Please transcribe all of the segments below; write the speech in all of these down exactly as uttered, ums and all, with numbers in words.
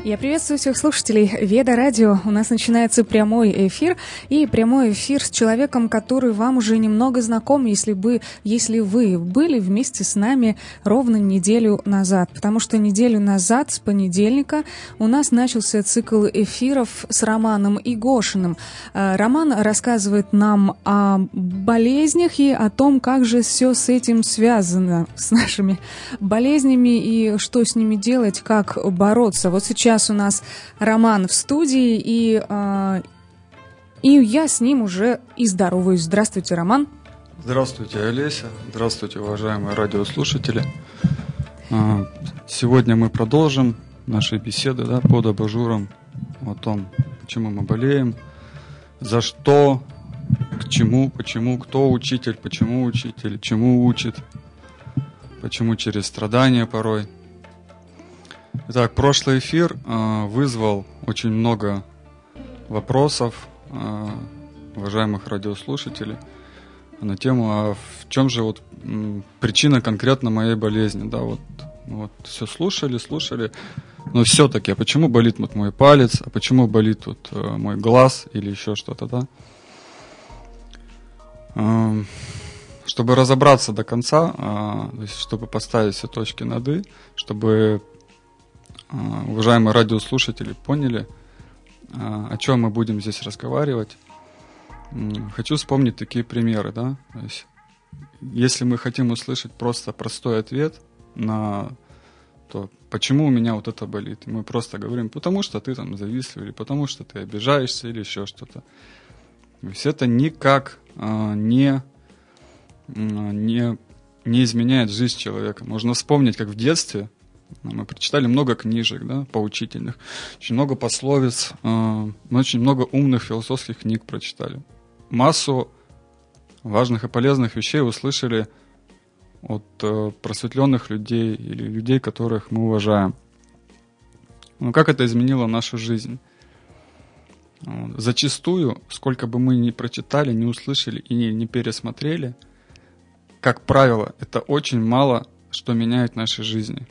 Я приветствую всех слушателей Веда Радио. У нас начинается прямой эфир, и прямой эфир с человеком, который вам уже немного знаком, если бы, если вы были вместе с нами ровно неделю назад. Потому что неделю назад, с понедельника, у нас начался цикл эфиров с Романом Игошиным. Роман рассказывает нам о болезнях и о том, как же все с этим связано, с нашими болезнями и что с ними делать, как бороться. Вот сейчас Сейчас у нас Роман в студии, и, э, и я с ним уже и здороваюсь. Здравствуйте, Роман. Здравствуйте, Олеся. Здравствуйте, уважаемые радиослушатели. Сегодня мы продолжим наши беседы, да, под абажуром о том, почему мы болеем, за что, к чему, почему, кто учитель, почему учитель, чему учит, почему через страдания порой. Итак, прошлый эфир э, вызвал очень много вопросов э, уважаемых радиослушателей на тему, а в чем же вот м, причина конкретно моей болезни. Да, вот, вот все слушали, слушали, но все-таки, а почему болит вот мой палец, а почему болит вот э, мой глаз или еще что-то, да? Э, чтобы разобраться до конца, э, то есть, чтобы поставить все точки над «и», чтобы уважаемые радиослушатели поняли, о чем мы будем здесь разговаривать. Хочу вспомнить такие примеры, да. То есть, если мы хотим услышать просто простой ответ на то, почему у меня вот это болит, мы просто говорим, потому что ты там завистлив, или потому что ты обижаешься, или еще что-то. То есть это никак не, не, не изменяет жизнь человека. Можно вспомнить, как в детстве мы прочитали много книжек, да, поучительных, очень много пословиц, э, мы очень много умных философских книг прочитали. Массу важных и полезных вещей услышали от э, просветленных людей или людей, которых мы уважаем. Но как это изменило нашу жизнь? Вот. Зачастую, сколько бы мы ни прочитали, ни услышали и ни, ни пересмотрели, как правило, это очень мало что меняет в нашей жизни.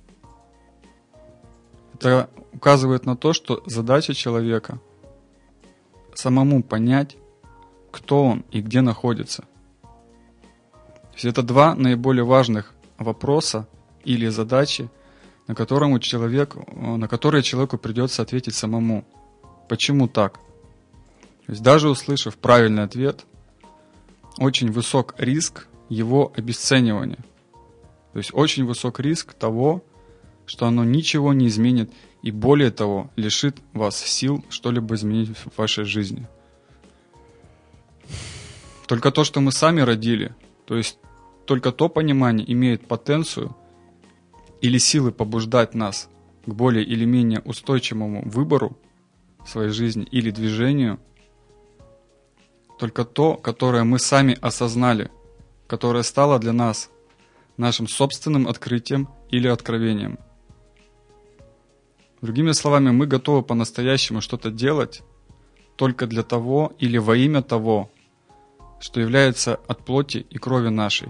Это указывает на то, что задача человека самому понять, кто он и где находится. То есть это два наиболее важных вопроса или задачи, на, которому человек, на которые человеку придется ответить самому. Почему так? То есть даже услышав правильный ответ, очень высок риск его обесценивания. То есть очень высок риск того, что оно ничего не изменит и, более того, лишит вас сил что-либо изменить в вашей жизни. Только то, что мы сами родили, то есть только то понимание имеет потенцию или силы побуждать нас к более или менее устойчивому выбору в своей жизни или движению, только то, которое мы сами осознали, которое стало для нас нашим собственным открытием или откровением. Другими словами, мы готовы по-настоящему что-то делать только для того или во имя того, что является от плоти и крови нашей.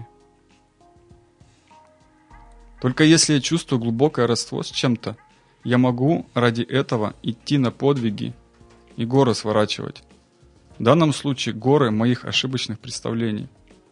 Только если я чувствую глубокое родство с чем-то, я могу ради этого идти на подвиги и горы сворачивать. В данном случае горы моих ошибочных представлений.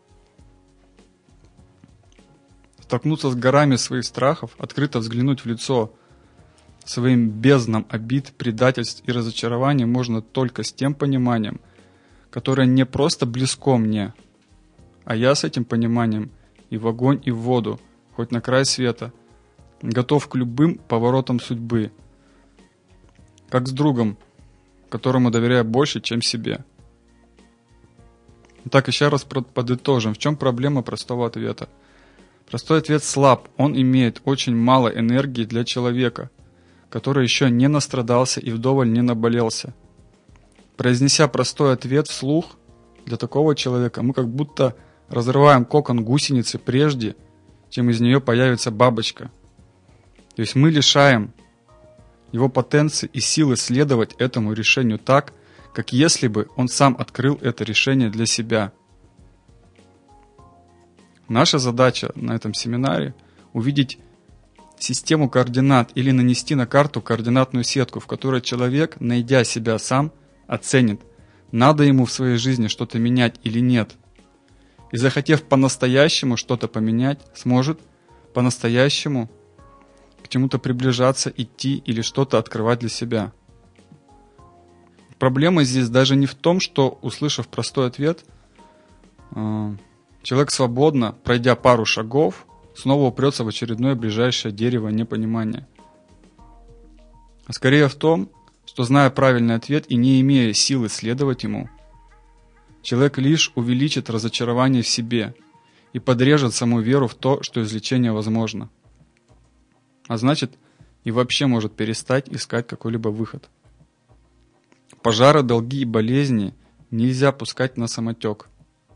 Столкнуться с горами своих страхов, открыто взглянуть в лицо своим безднам обид, предательств и разочарований можно только с тем пониманием, которое не просто близко мне, а я с этим пониманием и в огонь, и в воду, хоть на край света, готов к любым поворотам судьбы, как с другом, которому доверяю больше, чем себе. Итак, еще раз подытожим, в чем проблема простого ответа. Простой ответ слаб, он имеет очень мало энергии для человека, который еще не настрадался и вдоволь не наболелся. Произнеся простой ответ вслух, для такого человека мы как будто разрываем кокон гусеницы прежде, чем из нее появится бабочка. То есть мы лишаем его потенции и силы следовать этому решению так, как если бы он сам открыл это решение для себя. Наша задача на этом семинаре – увидеть систему координат или нанести на карту координатную сетку, в которой человек, найдя себя сам, оценит, надо ему в своей жизни что-то менять или нет. И захотев по-настоящему что-то поменять, сможет по-настоящему к чему-то приближаться, идти или что-то открывать для себя. Проблема здесь даже не в том, что, услышав простой ответ, человек свободно, пройдя пару шагов, снова упрется в очередное ближайшее дерево непонимания. А скорее в том, что, зная правильный ответ и не имея силы следовать ему, человек лишь увеличит разочарование в себе и подрежет саму веру в то, что излечение возможно. А значит, и вообще может перестать искать какой-либо выход. Пожары, долги и болезни нельзя пускать на самотек,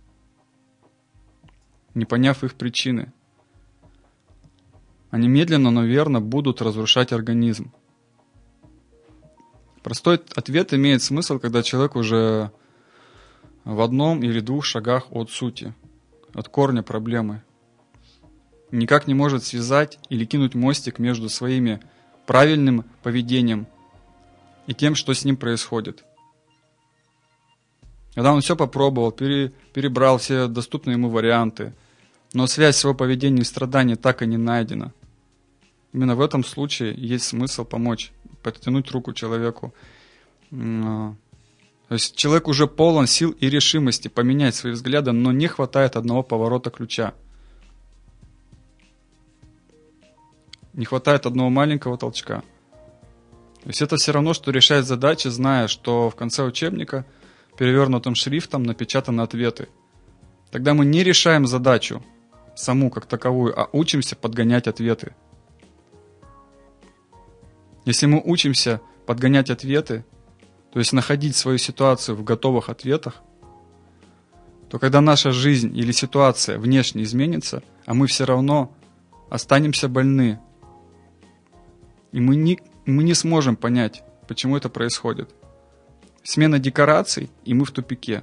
не поняв их причины. Они медленно, но верно будут разрушать организм. Простой ответ имеет смысл, когда человек уже в одном или двух шагах от сути, от корня проблемы. Никак не может связать или кинуть мостик между своими правильным поведением и тем, что с ним происходит. Когда он все попробовал, пере, перебрал все доступные ему варианты, но связь своего поведения и страданий так и не найдена. Именно в этом случае есть смысл помочь, протянуть руку человеку. То есть человек уже полон сил и решимости поменять свои взгляды, но не хватает одного поворота ключа. Не хватает одного маленького толчка. То есть это все равно, что решать задачи, зная, что в конце учебника перевернутым шрифтом напечатаны ответы. Тогда мы не решаем задачу саму как таковую, а учимся подгонять ответы. Если мы учимся подгонять ответы, то есть находить свою ситуацию в готовых ответах, то когда наша жизнь или ситуация внешне изменится, а мы все равно останемся больны, и мы не, мы не сможем понять, почему это происходит. Смена декораций, и мы в тупике.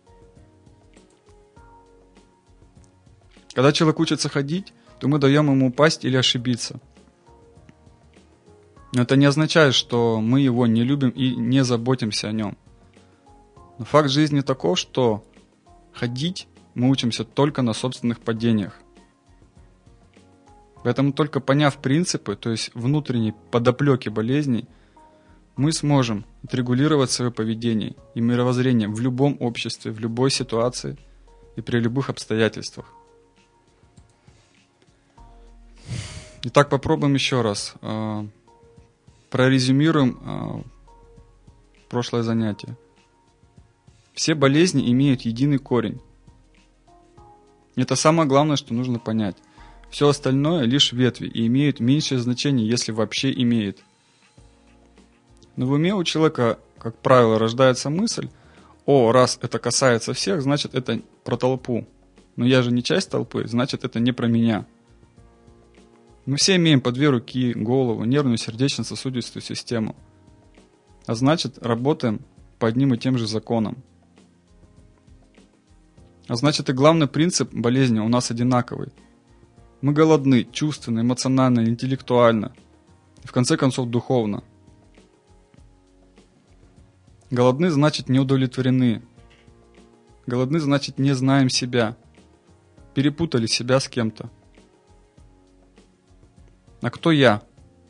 Когда человек учится ходить, то мы даем ему упасть или ошибиться. Но это не означает, что мы его не любим и не заботимся о нем. Но факт жизни таков, что ходить мы учимся только на собственных падениях. Поэтому только поняв принципы, то есть внутренней подоплеки болезней, мы сможем отрегулировать свое поведение и мировоззрение в любом обществе, в любой ситуации и при любых обстоятельствах. Итак, попробуем еще раз. Прорезюмируем прошлое занятие. Все болезни имеют единый корень. Это самое главное, что нужно понять. Все остальное лишь ветви и имеют меньшее значение, если вообще имеет. Но в уме у человека, как правило, рождается мысль: о, раз это касается всех, значит это про толпу. Но я же не часть толпы, значит это не про меня. Мы все имеем по две руки, голову, нервную, сердечно-сосудистую систему. А значит, работаем по одним и тем же законам. А значит, и главный принцип болезни у нас одинаковый. Мы голодны чувственно, эмоционально, интеллектуально и, в конце концов, духовно. Голодны значит не удовлетворены. Голодны значит не знаем себя. Перепутали себя с кем-то. А кто я?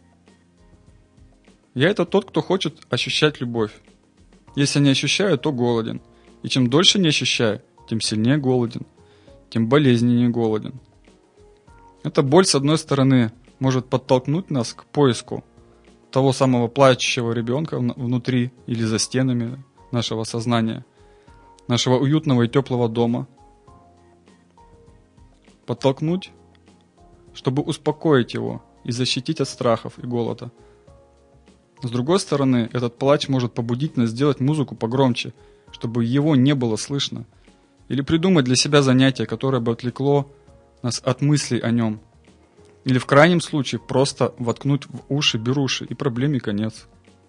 Я — это тот, кто хочет ощущать любовь. Если не ощущаю, то голоден. И чем дольше не ощущаю, тем сильнее голоден, тем болезненнее голоден. Эта боль, с одной стороны, может подтолкнуть нас к поиску того самого плачущего ребенка внутри или за стенами нашего сознания, нашего уютного и теплого дома. Подтолкнуть, чтобы успокоить его и защитить от страхов и голода. С другой стороны, этот плач может побудить нас сделать музыку погромче, чтобы его не было слышно, или придумать для себя занятие, которое бы отвлекло нас от мыслей о нем, или в крайнем случае просто воткнуть в уши беруши, и проблеме конец.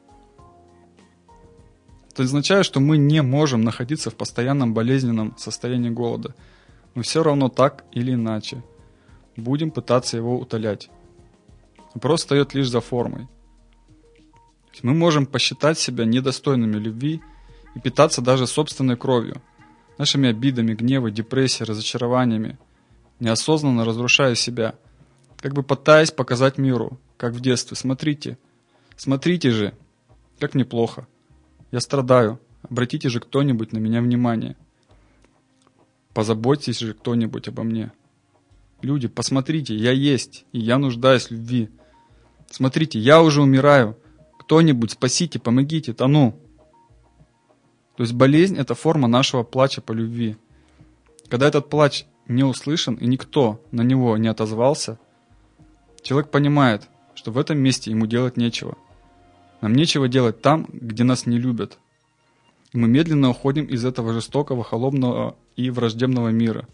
Это означает, что мы не можем находиться в постоянном болезненном состоянии голода. Мы все равно так или иначе будем пытаться его утолять. Вопрос встает лишь за формой. Мы можем посчитать себя недостойными любви и питаться даже собственной кровью, нашими обидами, гневом, депрессией, разочарованиями, неосознанно разрушая себя, как бы пытаясь показать миру, как в детстве: смотрите, смотрите же, как мне плохо, я страдаю, обратите же кто-нибудь на меня внимание, позаботьтесь же кто-нибудь обо мне. Люди, посмотрите, я есть, и я нуждаюсь в любви. Смотрите, я уже умираю, кто-нибудь спасите, помогите, тону. То есть болезнь – это форма нашего плача по любви. Когда этот плач не услышан и никто на него не отозвался, человек понимает, что в этом месте ему делать нечего. Нам нечего делать там, где нас не любят. И мы медленно уходим из этого жестокого, холодного и враждебного мира.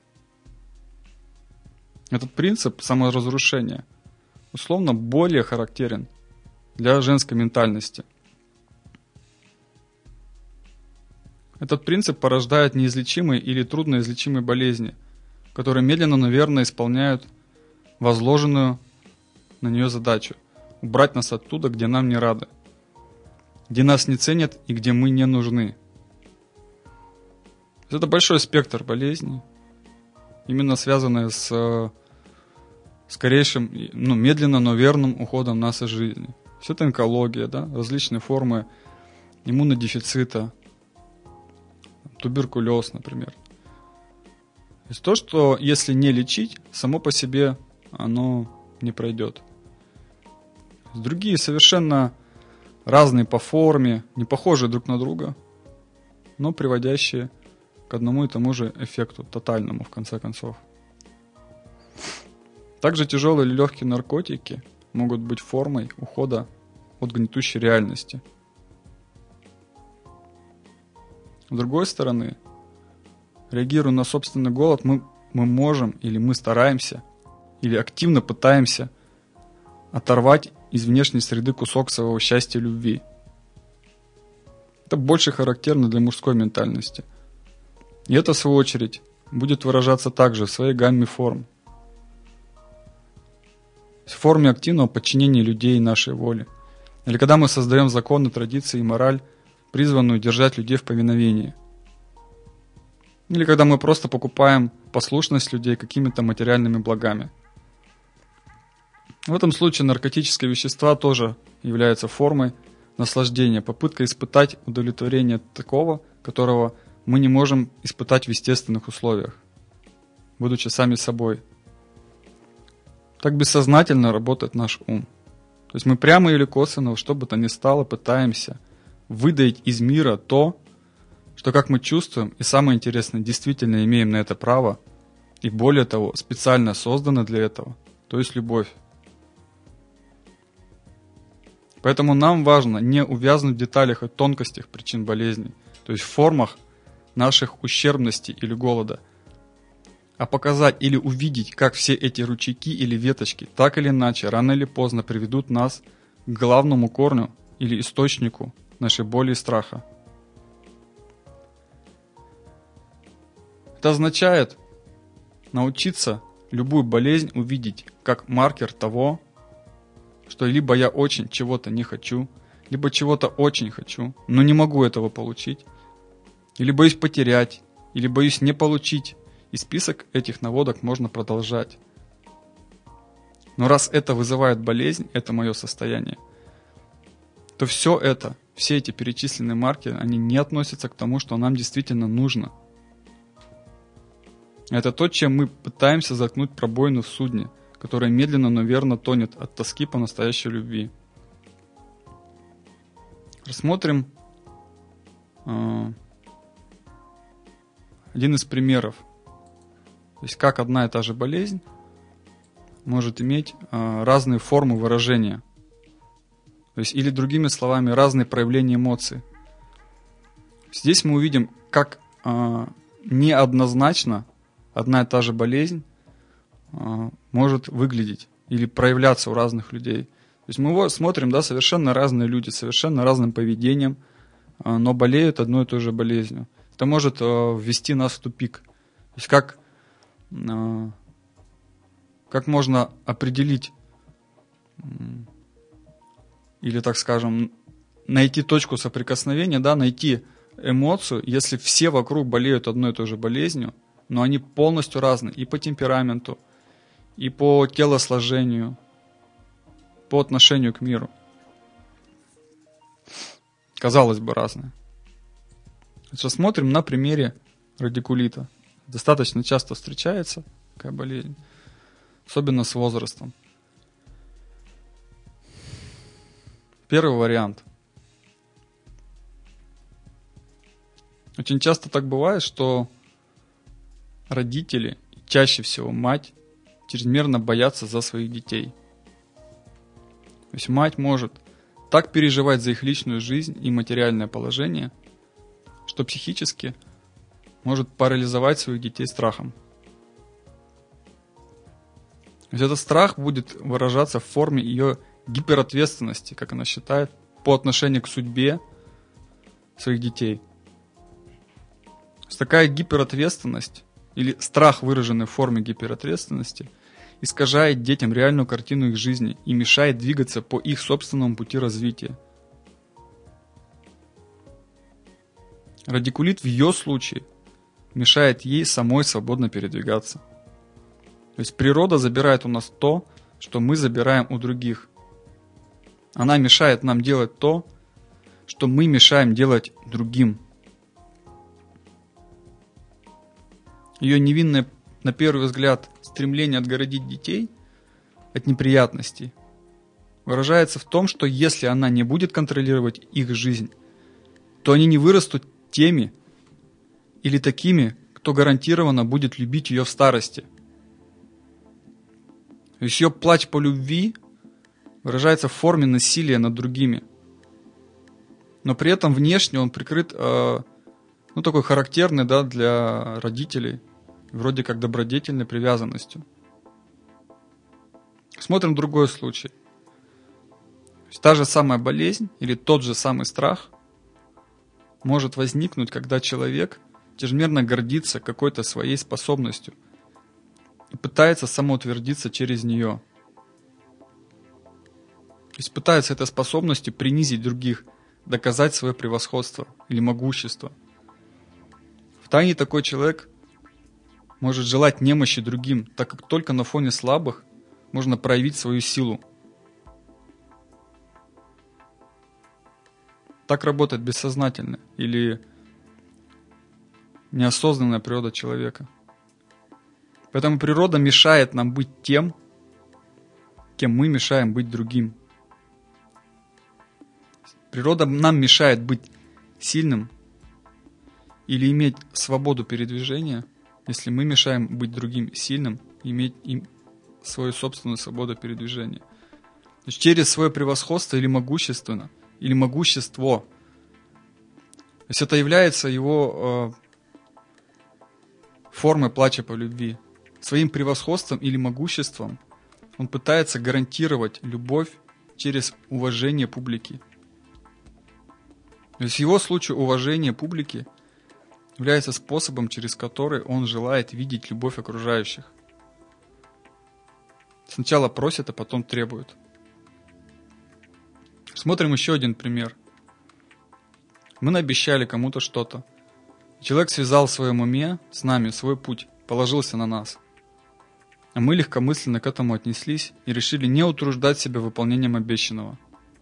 Этот принцип саморазрушения условно более характерен для женской ментальности. Этот принцип порождает неизлечимые или трудноизлечимые болезни, которые медленно, но верно исполняют возложенную на нее задачу – убрать нас оттуда, где нам не рады, где нас не ценят и где мы не нужны. Это большой спектр болезней, именно связанные с скорейшим, ну, медленно, но верным уходом нас из жизни. Все это онкология, да, различные формы иммунодефицита, туберкулез, например. То есть то, что если не лечить, само по себе оно не пройдет. Другие совершенно разные по форме, не похожие друг на друга, но приводящие к одному и тому же эффекту, тотальному в конце концов. Также тяжелые или легкие наркотики могут быть формой ухода от гнетущей реальности. С другой стороны, реагируя на собственный голод, мы, мы можем или мы стараемся, или активно пытаемся оторвать из внешней среды кусок своего счастья и любви. Это больше характерно для мужской ментальности. И это, в свою очередь, будет выражаться также в своей гамме форм. В форме активного подчинения людей нашей воле. Или когда мы создаем законы, традиции и мораль, призванную держать людей в повиновении. Или когда мы просто покупаем послушность людей какими-то материальными благами. В этом случае наркотические вещества тоже являются формой наслаждения, попыткой испытать удовлетворение такого, которого мы не можем испытать в естественных условиях, будучи сами собой. Так бессознательно работает наш ум. То есть мы прямо или косвенно, что бы то ни стало, пытаемся выдаить из мира то, что, как мы чувствуем, и самое интересное, действительно имеем на это право, и более того, специально создано для этого, то есть любовь. Поэтому нам важно не увязнуть в деталях и тонкостях причин болезней, то есть в формах наших ущербностей или голода, а показать или увидеть, как все эти ручейки или веточки так или иначе, рано или поздно приведут нас к главному корню или источнику нашей боли и страха. Это означает научиться любую болезнь увидеть как маркер того, что либо я очень чего-то не хочу, либо чего-то очень хочу, но не могу этого получить, или боюсь потерять, или боюсь не получить, и список этих наводок можно продолжать. Но раз это вызывает болезнь, это мое состояние, то все это, все эти перечисленные маркеры, они не относятся к тому, что нам действительно нужно. Это то, чем мы пытаемся заткнуть пробоину в судне, которая медленно, но верно тонет от тоски по настоящей любви. Рассмотрим э, один из примеров. То есть как одна и та же болезнь может иметь э, разные формы выражения. То есть, или другими словами, разные проявления эмоций. Здесь мы увидим, как э, неоднозначно одна и та же болезнь э, может выглядеть или проявляться у разных людей. То есть мы смотрим, да, совершенно разные люди, совершенно разным поведением, э, но болеют одной и той же болезнью. Это может э, ввести нас в тупик. То есть как, э, как можно определить или, так скажем, найти точку соприкосновения, да, найти эмоцию, если все вокруг болеют одной и той же болезнью, но они полностью разные и по темпераменту, и по телосложению, по отношению к миру. Казалось бы, разные. Рассмотрим на примере радикулита. Достаточно часто встречается такая болезнь, особенно с возрастом. Первый вариант. Очень часто так бывает, что родители, чаще всего мать, чрезмерно боятся за своих детей. То есть мать может так переживать за их личную жизнь и материальное положение, что психически может парализовать своих детей страхом. То есть этот страх будет выражаться в форме ее гиперответственности, как она считает, по отношению к судьбе своих детей. То есть такая гиперответственность или страх, выраженный в форме гиперответственности, искажает детям реальную картину их жизни и мешает двигаться по их собственному пути развития. Радикулит в ее случае мешает ей самой свободно передвигаться. То есть природа забирает у нас то, что мы забираем у других. Она мешает нам делать то, что мы мешаем делать другим. Ее невинное, на первый взгляд, стремление отгородить детей от неприятностей выражается в том, что если она не будет контролировать их жизнь, то они не вырастут теми или такими, кто гарантированно будет любить ее в старости. То есть ее плач по любви выражается в форме насилия над другими. Но при этом внешне он прикрыт, э, ну, такой характерной, да, для родителей, вроде как добродетельной привязанностью. Смотрим другой случай. То есть та же самая болезнь или тот же самый страх может возникнуть, когда человек чрезмерно гордится какой-то своей способностью и пытается самоутвердиться через нее. То есть пытается этой способностью принизить других, доказать свое превосходство или могущество. Втайне такой человек может желать немощи другим, так как только на фоне слабых можно проявить свою силу. Так работает бессознательно или неосознанная природа человека. Поэтому природа мешает нам быть тем, кем мы мешаем быть другим. Природа нам мешает быть сильным или иметь свободу передвижения, если мы мешаем быть другим сильным и иметь им свою собственную свободу передвижения. То есть через свое превосходство или могущественно, или могущество. То есть это является его э, формой плача по любви. Своим превосходством или могуществом он пытается гарантировать любовь через уважение публики. То есть в его случае уважение публики является способом, через который он желает видеть любовь окружающих. Сначала просит, а потом требует. Смотрим еще один пример. Мы наобещали кому-то что-то. Человек связал в своем уме с нами свой путь, положился на нас. А мы легкомысленно к этому отнеслись и решили не утруждать себя выполнением обещанного.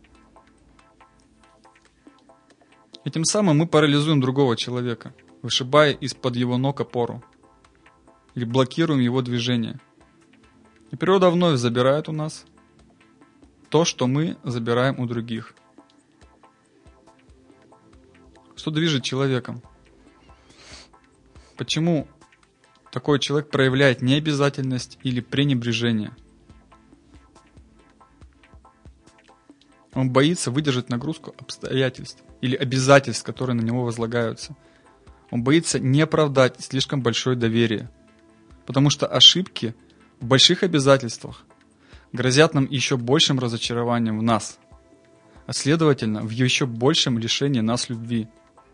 И тем самым мы парализуем другого человека, вышибая из-под его ног опору, или блокируем его движение. И природа вновь забирает у нас то, что мы забираем у других. Что движет человеком? Почему такой человек проявляет необязательность или пренебрежение? Он боится выдержать нагрузку обстоятельств или обязательств, которые на него возлагаются. Он боится не оправдать слишком большое доверие, потому что ошибки в больших обязательствах грозят нам еще большим разочарованием в нас, а следовательно, в еще большем лишении нас любви.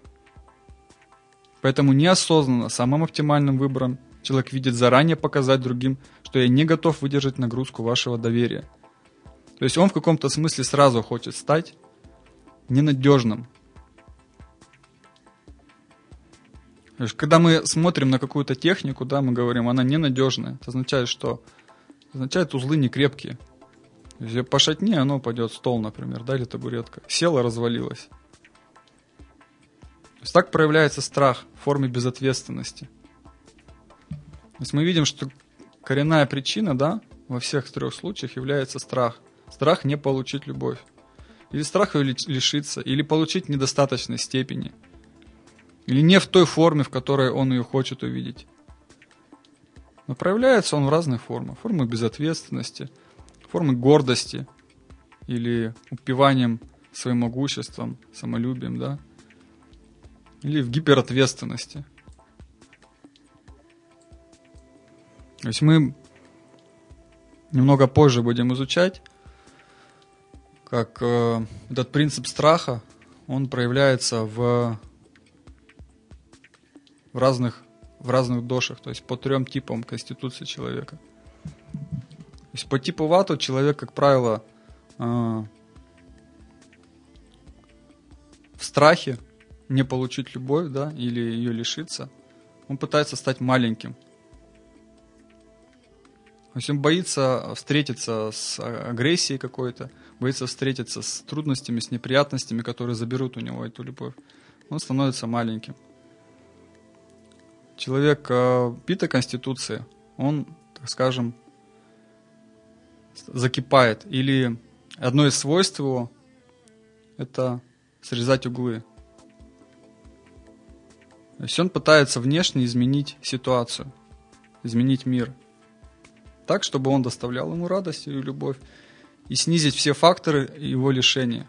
Поэтому неосознанно, самым оптимальным выбором человек видит заранее показать другим, что я не готов выдержать нагрузку вашего доверия. То есть он в каком-то смысле сразу хочет стать ненадежным. То есть, когда мы смотрим на какую-то технику, да, мы говорим, она ненадежная. Это означает, что? Это означает, узлы не крепкие. Если пошатни, оно упадет, стол, например, да, или табуретка. Села, развалилась. То есть так проявляется страх в форме безответственности. То есть мы видим, что коренная причина, да, во всех трех случаях является страх. Страх не получить любовь. Или страх ее лишиться, или получить в недостаточной степени. Или не в той форме, в которой он ее хочет увидеть. Но проявляется он в разных формах. Формы безответственности, формы гордости или упиванием своим могуществом, самолюбием, да? Или в гиперответственности. То есть мы немного позже будем изучать, как э, этот принцип страха, он проявляется в, в, разных, в разных дошах, то есть по трем типам конституции человека. То есть по типу вату человек, как правило, э, в страхе не получить любовь, да, или ее лишиться, он пытается стать маленьким. То есть он боится встретиться с агрессией какой-то, боится встретиться с трудностями, с неприятностями, которые заберут у него эту любовь. Он становится маленьким. Человек пита конституции, он, так скажем, закипает. Или одно из свойств его – это срезать углы. То есть он пытается внешне изменить ситуацию, изменить мир. Так, чтобы он доставлял ему радость и любовь, и снизить все факторы его лишения.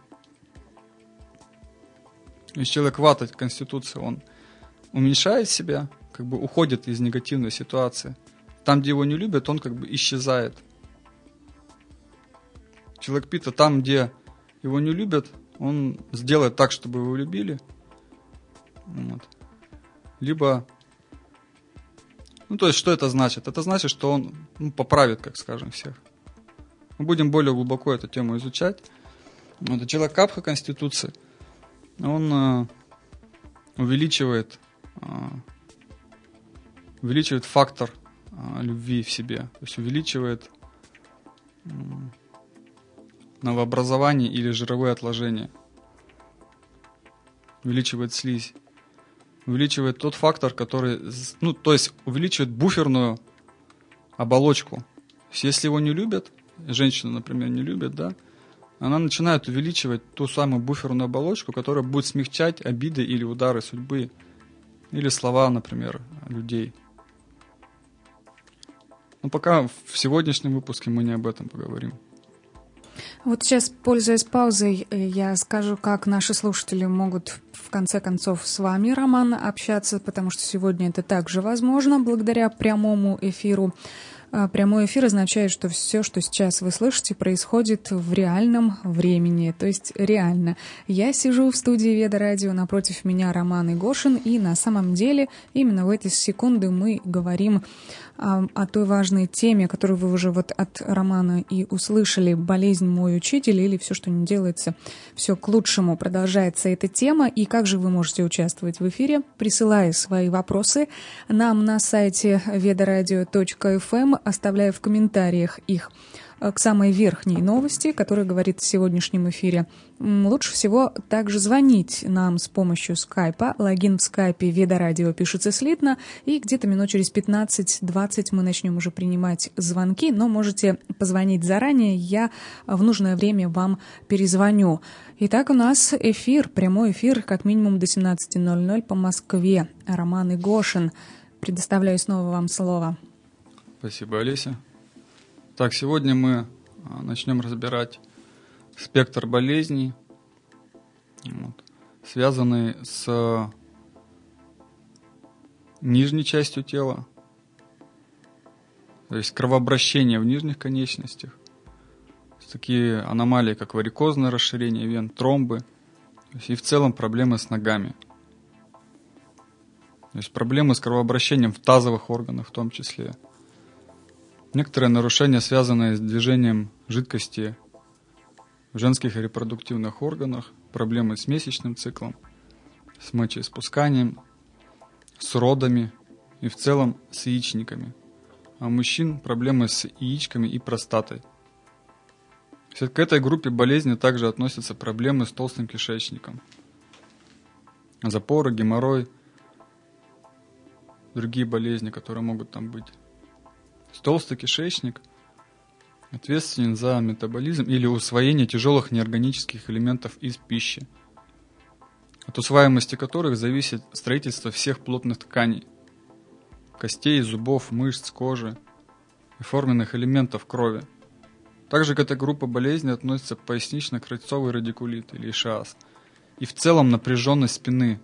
То есть человек вата конституции, он уменьшает себя, как бы уходит из негативной ситуации. Там, где его не любят, он как бы исчезает. Человек пита, там, где его не любят, он сделает так, чтобы его любили. Вот. Либо... Ну, то есть, что это значит? Это значит, что он ну, поправит, как скажем, всех. Мы будем более глубоко эту тему изучать. Вот, человек капха конституции, он э, увеличивает, э, увеличивает фактор э, любви в себе. То есть, увеличивает э, новообразование или жировые отложения. Увеличивает слизь. Увеличивает тот фактор, который, ну, то есть увеличивает буферную оболочку. То есть, если его не любят, женщина, например, не любит, да, она начинает увеличивать ту самую буферную оболочку, которая будет смягчать обиды или удары судьбы, или слова, например, людей. Но пока в сегодняшнем выпуске мы не об этом поговорим. Вот сейчас, пользуясь паузой, я скажу, как наши слушатели могут в конце концов с вами, Роман, общаться, потому что сегодня это также возможно благодаря прямому эфиру. Прямой эфир означает, что все, что сейчас вы слышите, происходит в реальном времени, то есть реально. Я сижу в студии Веда Радио, напротив меня Роман Игошин, и на самом деле именно в эти секунды мы говорим о, о той важной теме, которую вы уже вот от Романа и услышали: «Болезнь мой учитель» или «Все, что не делается, все к лучшему». Продолжается эта тема, и как же вы можете участвовать в эфире, присылая свои вопросы нам на сайте ведарадио точка эф эм, оставляя в комментариях их к самой верхней новости, которая говорит в сегодняшнем эфире. Лучше всего также звонить нам с помощью скайпа. Логин в скайпе Веда Радио пишется слитно, и где-то минут через пятнадцать-двадцать мы начнем уже принимать звонки, но можете позвонить заранее, я в нужное время вам перезвоню. Итак, у нас эфир, прямой эфир, как минимум до семнадцати ноль-ноль по Москве. Роман Игошин. Предоставляю снова вам слово. Спасибо, Олеся. Так, сегодня мы начнем разбирать спектр болезней, вот, связанный с нижней частью тела, то есть кровообращение в нижних конечностях, такие аномалии, как варикозное расширение вен, тромбы, то есть и в целом проблемы с ногами. То есть проблемы с кровообращением в тазовых органах в том числе. Некоторые нарушения, связанные с движением жидкости в женских репродуктивных органах, проблемы с месячным циклом, с мочеиспусканием, с родами и в целом с яичниками. А у мужчин проблемы с яичками и простатой. К этой группе болезней также относятся проблемы с толстым кишечником. Запоры, геморрой, другие болезни, которые могут там быть. Толстый кишечник ответственен за метаболизм или усвоение тяжелых неорганических элементов из пищи, от усваиваемости которых зависит строительство всех плотных тканей, костей, зубов, мышц, кожи и форменных элементов крови. Также к этой группе болезней относится пояснично-крыльцовый радикулит или ишиаз и в целом напряженность спины.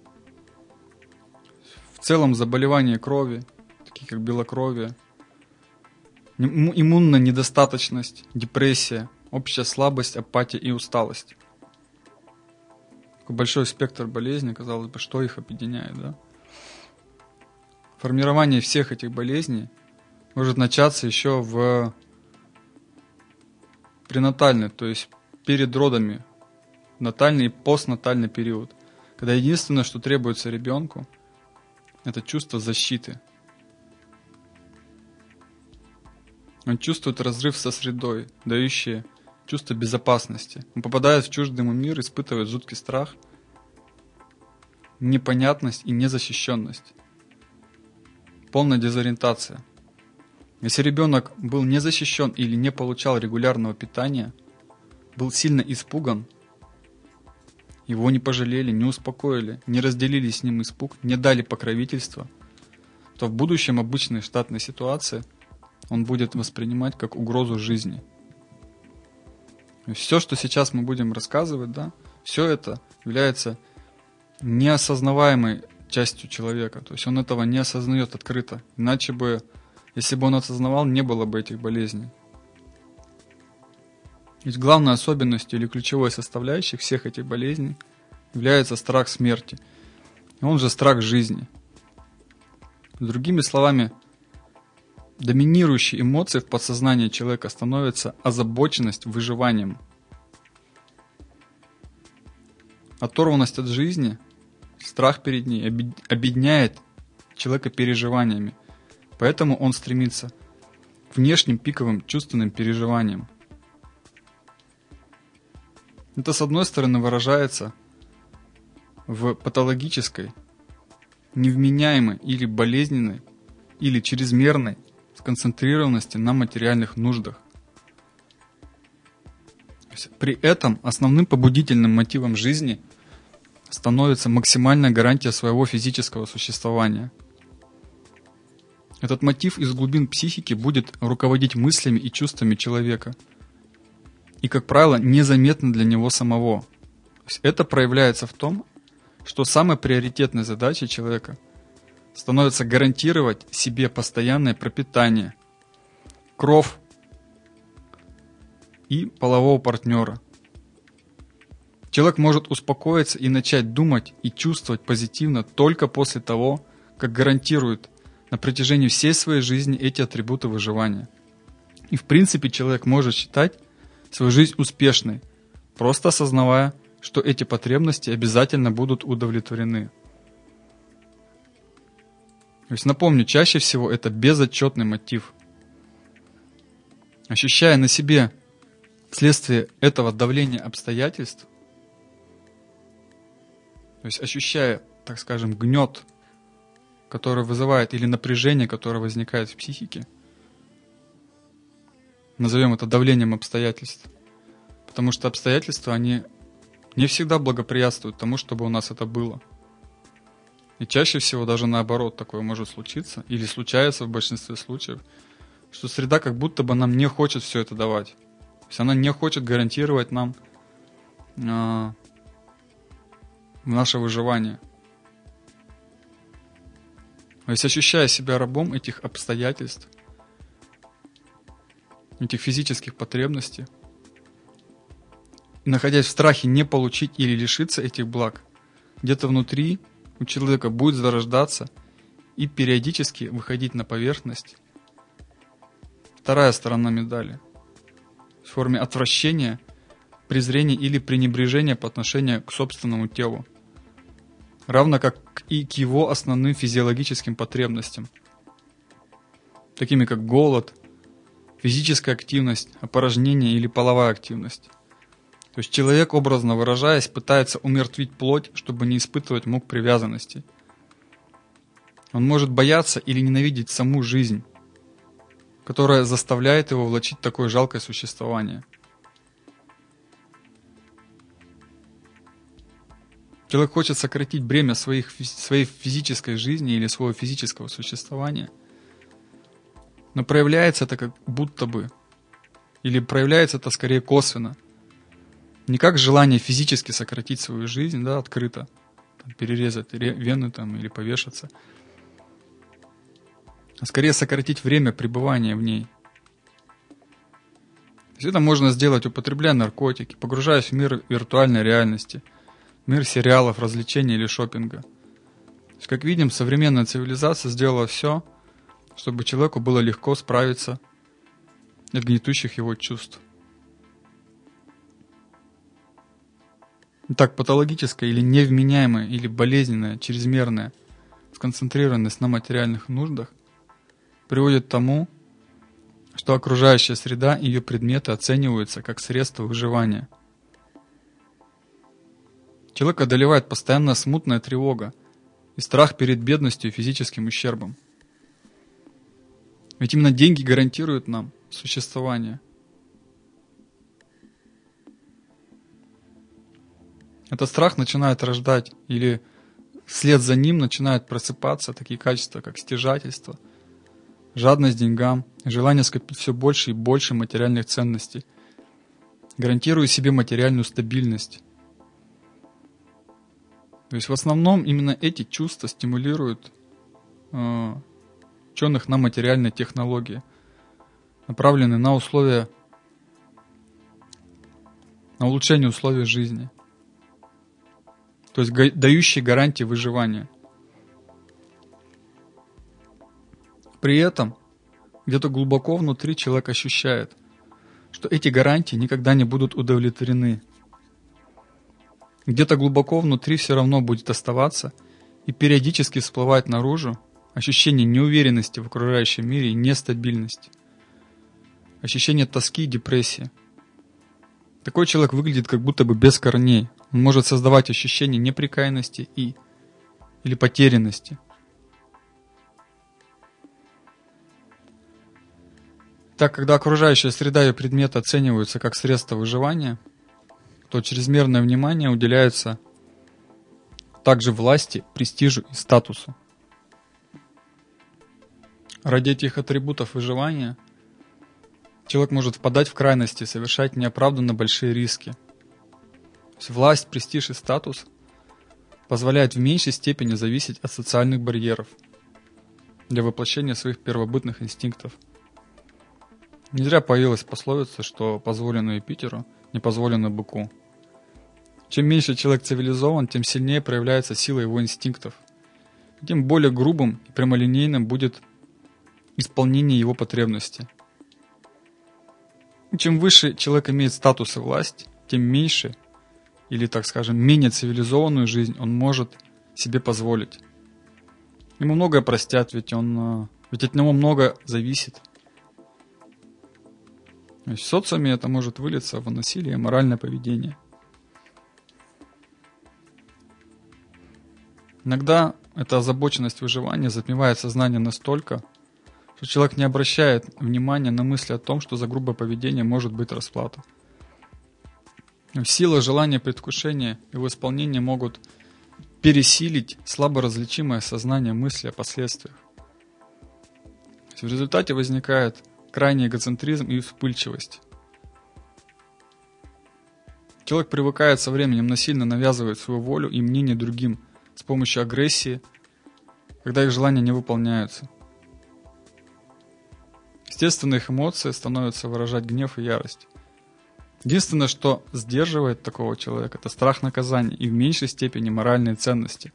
В целом заболевания крови, такие как белокровие, иммунная недостаточность, депрессия, общая слабость, апатия и усталость. Такой большой спектр болезней, казалось бы, что их объединяет, да? Формирование всех этих болезней может начаться еще в пренатальный, то есть перед родами, натальный и постнатальный период, когда единственное, что требуется ребенку, это чувство защиты. Он чувствует разрыв со средой, дающий чувство безопасности. Он попадает в чуждый ему мир, испытывает жуткий страх, непонятность и незащищенность. Полная дезориентация. Если ребенок был не защищен или не получал регулярного питания, был сильно испуган, его не пожалели, не успокоили, не разделили с ним испуг, не дали покровительства, то в будущем обычной штатной ситуации он будет воспринимать как угрозу жизни. Все, что сейчас мы будем рассказывать, да, все это является неосознаваемой частью человека. То есть он этого не осознает открыто. Иначе бы, если бы он осознавал, не было бы этих болезней. Ведь главной особенностью или ключевой составляющей всех этих болезней является страх смерти. Он же страх жизни. Другими словами, доминирующей эмоцией в подсознании человека становится озабоченность выживанием. Оторванность от жизни, страх перед ней объединяет человека переживаниями. Поэтому он стремится к внешним пиковым чувственным переживаниям. Это, с одной стороны, выражается в патологической, невменяемой или болезненной, или чрезмерной сконцентрированности на материальных нуждах. При этом основным побудительным мотивом жизни становится максимальная гарантия своего физического существования. Этот мотив из глубин психики будет руководить мыслями и чувствами человека. И, как правило, незаметно для него самого. То есть это проявляется в том, что самой приоритетной задачей человека становится гарантировать себе постоянное пропитание, кров и полового партнера. Человек может успокоиться и начать думать и чувствовать позитивно только после того, как гарантирует на протяжении всей своей жизни эти атрибуты выживания. И в принципе человек может считать свою жизнь успешной, просто осознавая, что эти потребности обязательно будут удовлетворены. То есть, напомню, чаще всего это безотчетный мотив. Ощущая на себе вследствие этого давления обстоятельств, то есть ощущая, так скажем, гнет, который вызывает, или напряжение, которое возникает в психике, назовем это давлением обстоятельств, потому что обстоятельства, они не всегда благоприятствуют тому, чтобы у нас это было. И чаще всего даже наоборот такое может случиться, или случается в большинстве случаев, что среда как будто бы нам не хочет все это давать. То есть она не хочет гарантировать нам э, наше выживание. То есть ощущая себя рабом этих обстоятельств, этих физических потребностей, и находясь в страхе не получить или лишиться этих благ, где-то внутри у человека будет зарождаться и периодически выходить на поверхность вторая сторона медали в форме отвращения презрение или пренебрежение по отношению к собственному телу, равно как и к его основным физиологическим потребностям, такими как голод, физическая активность, опорожнение или половая активность. То есть человек, образно выражаясь, пытается умертвить плоть, чтобы не испытывать мук привязанности. Он может бояться или ненавидеть саму жизнь, которая заставляет его влачить такое жалкое существование. Человек хочет сократить бремя своих, своей физической жизни или своего физического существования, но проявляется это как будто бы, или проявляется это скорее косвенно, не как желание физически сократить свою жизнь, да, открыто, там, перерезать вены там, или повешаться, а скорее сократить время пребывания в ней. То есть это можно сделать, употребляя наркотики, погружаясь в мир виртуальной реальности, мир сериалов, развлечений или шопинга. То есть, как видим, современная цивилизация сделала все, чтобы человеку было легко справиться от гнетущих его чувств. Итак, патологическая или невменяемая, или болезненная, чрезмерная сконцентрированность на материальных нуждах приводит к тому, что окружающая среда и ее предметы оцениваются как средство выживания. Человека одолевает постоянная смутная тревога и страх перед бедностью и физическим ущербом. Ведь именно деньги гарантируют нам существование. Этот страх начинает рождать, или вслед за ним начинают просыпаться такие качества, как стяжательство, жадность к деньгам, желание скопить все больше и больше материальных ценностей, гарантируя себе материальную стабильность. То есть в основном именно эти чувства стимулируют э, ученых на материальные технологии, направленные на условия, на улучшение условий жизни. То есть дающие гарантии выживания. При этом где-то глубоко внутри человек ощущает, что эти гарантии никогда не будут удовлетворены. Где-то глубоко внутри все равно будет оставаться и периодически всплывать наружу ощущение неуверенности в окружающем мире и нестабильности, ощущение тоски и депрессии. Такой человек выглядит как будто бы без корней. Он может создавать ощущение неприкаянности и или потерянности. Так, когда окружающая среда и предметы оцениваются как средство выживания, то чрезмерное внимание уделяется также власти, престижу и статусу. Ради этих атрибутов выживания человек может впадать в крайности и совершать неоправданно большие риски. То есть власть, престиж и статус позволяют в меньшей степени зависеть от социальных барьеров для воплощения своих первобытных инстинктов. Не зря появилась пословица, что позволено Юпитеру, не позволено быку. Чем меньше человек цивилизован, тем сильнее проявляется сила его инстинктов. Тем более грубым и прямолинейным будет исполнение его потребностей. И чем выше человек имеет статус и власть, тем меньше, или, так скажем, менее цивилизованную жизнь он может себе позволить. Ему многое простят, ведь, он, ведь от него много зависит. То есть в социуме это может вылиться в насилие и моральное поведение. Иногда эта озабоченность выживания затмевает сознание настолько, что человек не обращает внимания на мысли о том, что за грубое поведение может быть расплата. Сила, желание, предвкушение и его исполнение могут пересилить слабо различимое сознание мысли о последствиях. В результате возникает крайний эгоцентризм и вспыльчивость. Человек привыкает со временем насильно навязывать свою волю и мнение другим с помощью агрессии, когда их желания не выполняются. Естественно, их эмоции становятся выражать гнев и ярость. Единственное, что сдерживает такого человека, это страх наказания и в меньшей степени моральные ценности.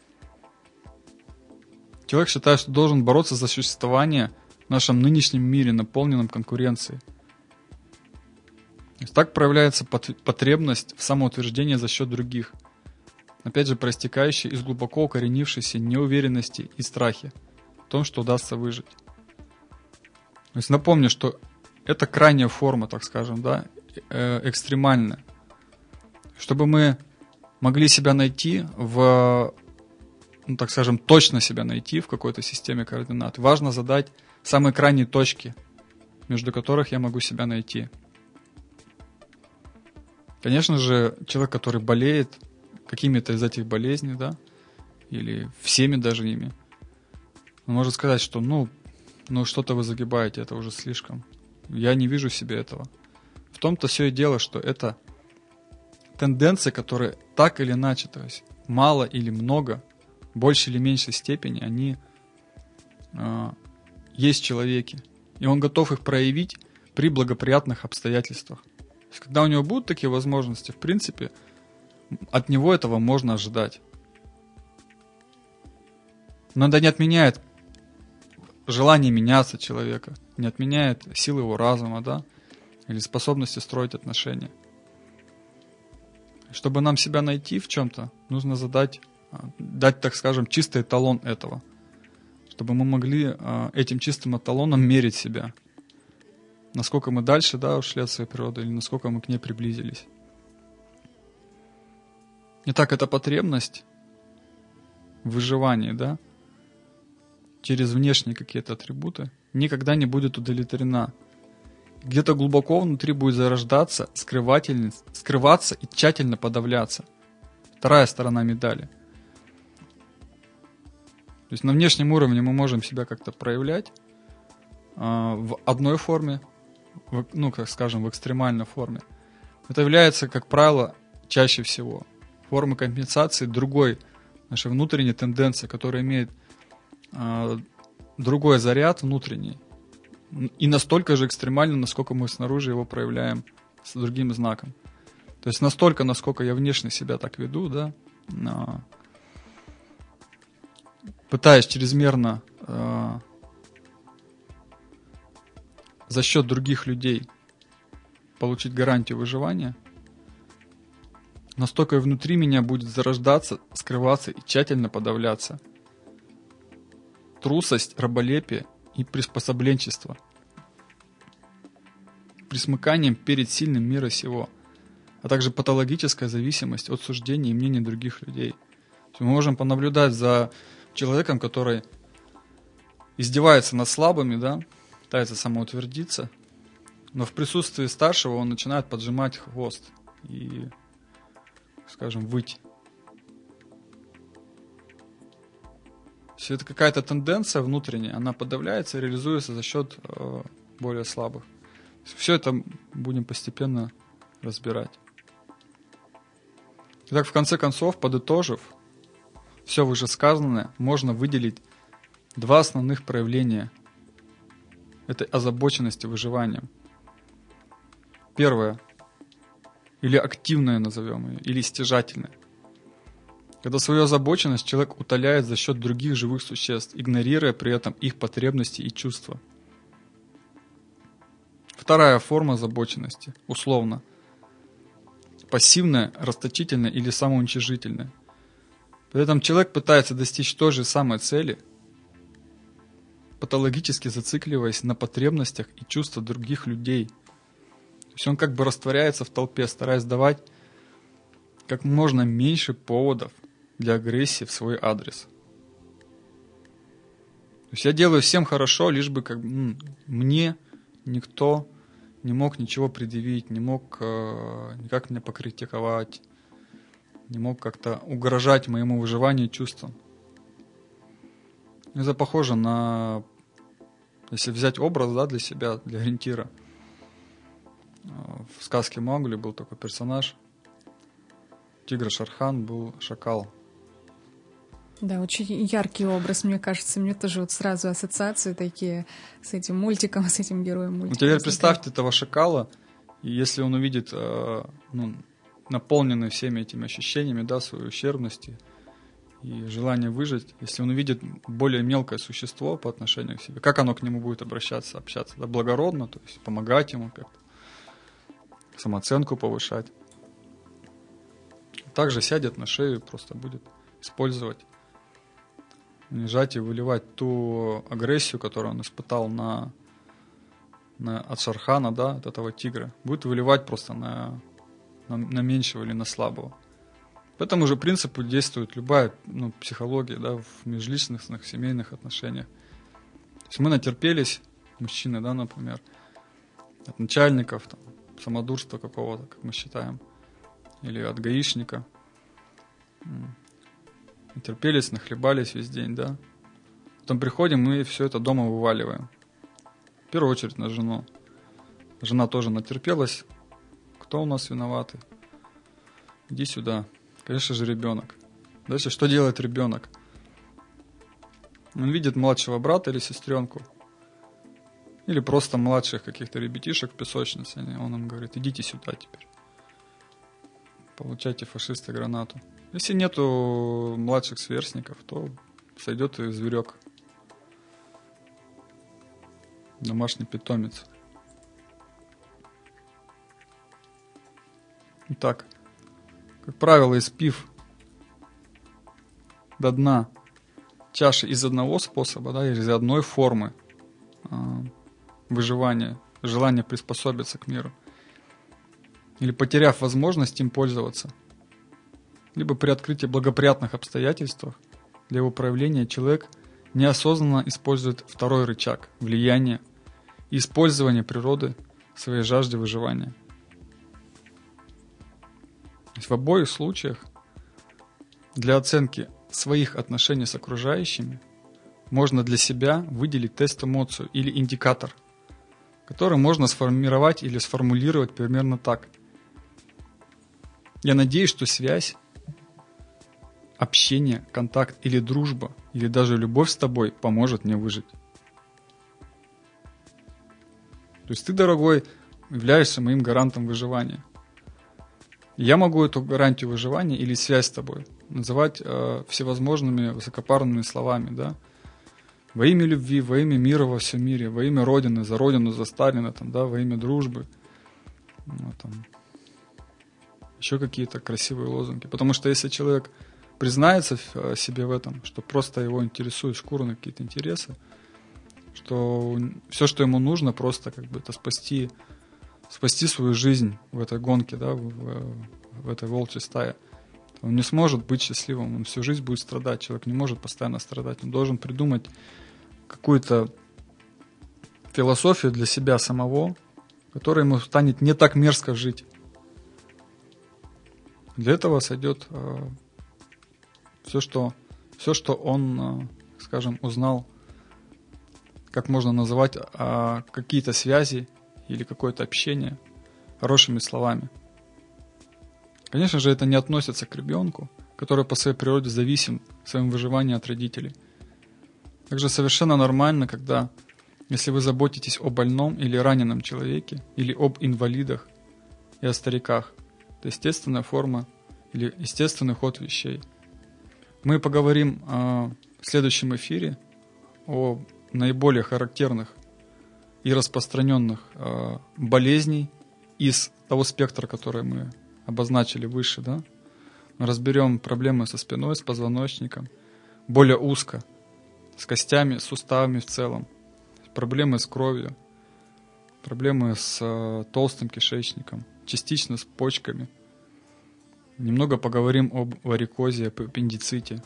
Человек считает, что должен бороться за существование в нашем нынешнем мире, наполненном конкуренцией. То есть так проявляется потребность в самоутверждении за счет других, опять же, проистекающая из глубоко укоренившейся неуверенности и страхи в том, что удастся выжить. То есть напомню, что это крайняя форма, так скажем, да, экстремальная. Чтобы мы могли себя найти в, ну, так скажем, точно себя найти в какой-то системе координат, важно задать самые крайние точки, между которых я могу себя найти. Конечно же, человек, который болеет какими-то из этих болезней, да, или всеми даже ими, он может сказать, что ну, ну что-то вы загибаете, это уже слишком. Я не вижу в себе этого. В том-то все и дело, что это тенденции, которые так или иначе, то есть мало или много, в большей или меньшей степени, они э, есть в человеке. И он готов их проявить при благоприятных обстоятельствах. То есть, когда у него будут такие возможности, в принципе, от него этого можно ожидать. Но это не отменяет желание меняться человека, не отменяет силы его разума, да, или способности строить отношения. Чтобы нам себя найти в чем-то, нужно задать, дать, так скажем, чистый эталон этого, чтобы мы могли этим чистым эталоном мерить себя. Насколько мы дальше, да, ушли от своей природы, или насколько мы к ней приблизились. Итак, эта потребность в выживании, да, через внешние какие-то атрибуты, никогда не будет удовлетворена. Где-то глубоко внутри будет зарождаться, скрываться и тщательно подавляться. Вторая сторона медали. То есть на внешнем уровне мы можем себя как-то проявлять э, в одной форме, в, ну, как скажем, в экстремальной форме. Это является, как правило, чаще всего формой компенсации другой нашей внутренней тенденции, которая имеет э, другой заряд внутренний и настолько же экстремально, насколько мы снаружи его проявляем с другим знаком. То есть настолько, насколько я внешне себя так веду, да, э, пытаясь чрезмерно э, за счет других людей получить гарантию выживания, настолько и внутри меня будет зарождаться, скрываться и тщательно подавляться трусость, раболепие и приспособленчество, присмыканием перед сильным мира сего, а также патологическая зависимость от суждений и мнений других людей. Мы можем понаблюдать за человеком, который издевается над слабыми, да, пытается самоутвердиться, но в присутствии старшего он начинает поджимать хвост и, скажем, выть. Все это какая-то тенденция внутренняя, она подавляется и реализуется за счет э, более слабых. Все это будем постепенно разбирать. Итак, в конце концов, подытожив все вышесказанное, можно выделить два основных проявления этой озабоченности выживанием. Первое, или активное назовем ее, или стяжательное. Когда свою озабоченность человек утоляет за счет других живых существ, игнорируя при этом их потребности и чувства. Вторая форма озабоченности, условно, пассивная, расточительная или самоуничижительная. При этом человек пытается достичь той же самой цели, патологически зацикливаясь на потребностях и чувствах других людей. То есть он как бы растворяется в толпе, стараясь давать как можно меньше поводов для агрессии в свой адрес. То есть я делаю всем хорошо, лишь бы как бы, м- мне никто не мог ничего предъявить, не мог э, никак меня покритиковать, не мог как-то угрожать моему выживанию и чувствам. Это похоже на, если взять образ, да, для себя, для ориентира. В сказке Маугли был такой персонаж. Тигр Шерхан был шакал. Да, очень яркий образ, мне кажется. Мне тоже вот сразу ассоциации такие с этим мультиком, с этим героем мультика. Теперь представьте этого шакала, и если он увидит, ну, наполненный всеми этими ощущениями, да, своей ущербности и желание выжить, если он увидит более мелкое существо по отношению к себе, как оно к нему будет обращаться, общаться? Да, благородно, то есть помогать ему как-то, самооценку повышать. Также сядет на шею и просто будет использовать, унижать и выливать ту агрессию, которую он испытал на, на, от Шархана, да, от этого тигра. Будет выливать просто на, на, на меньшего или на слабого. По этому же принципу действует любая ну, психология, да, в межличностных, семейных отношениях. То есть мы натерпелись, мужчины, да, например, от начальников, там, самодурства какого-то, как мы считаем, или от гаишника. Натерпелись, нахлебались весь день, да. Потом приходим и все это дома вываливаем. В первую очередь на жену. Жена тоже натерпелась. Кто у нас виноваты? Иди сюда. Конечно же, ребенок. Дальше что делает ребенок? Он видит младшего брата или сестренку. Или просто младших каких-то ребятишек в песочнице. Он им говорит, идите сюда теперь. Получайте, фашисты, гранату. Если нету младших сверстников, то сойдет и зверек. Домашний питомец. Итак, как правило, испив до дна чаши из одного способа, да, из одной формы э, выживания, желания приспособиться к миру, или потеряв возможность им пользоваться, либо при открытии благоприятных обстоятельств для его проявления человек неосознанно использует второй рычаг – влияние и использование природы в своей жажде выживания. То есть в обоих случаях для оценки своих отношений с окружающими можно для себя выделить тест-эмоцию или индикатор, который можно сформировать или сформулировать примерно так. Я надеюсь, что связь, общение, контакт или дружба, или даже любовь с тобой поможет мне выжить. То есть ты, дорогой, являешься моим гарантом выживания. Я могу эту гарантию выживания или связь с тобой называть э, всевозможными высокопарными словами, да? Во имя любви, во имя мира во всем мире, во имя Родины, за Родину, за Сталина, там, да, во имя дружбы. Ну, там. Еще какие-то красивые лозунги. Потому что если человек признается в себе в этом, что просто его интересует шкурные какие-то интересы, что все, что ему нужно, просто как бы это спасти, спасти свою жизнь в этой гонке, да, в, в, в этой волчьей стае. Он не сможет быть счастливым, он всю жизнь будет страдать. Человек не может постоянно страдать. Он должен придумать какую-то философию для себя самого, которой ему станет не так мерзко жить. Для этого сойдет э, все, что, все, что он, э, скажем, узнал, как можно называть э, какие-то связи или какое-то общение хорошими словами. Конечно же, это не относится к ребенку, который по своей природе зависим в своем выживании от родителей. Также совершенно нормально, когда, если вы заботитесь о больном или раненом человеке, или об инвалидах и о стариках, это естественная форма или естественный ход вещей. Мы поговорим э, в следующем эфире о наиболее характерных и распространенных э, болезней из того спектра, который мы обозначили выше, да? Мы разберем проблемы со спиной, с позвоночником, более узко, с костями, с суставами в целом, проблемы с кровью, проблемы с э, толстым кишечником, частично с почками. Немного поговорим об варикозе, об аппендиците.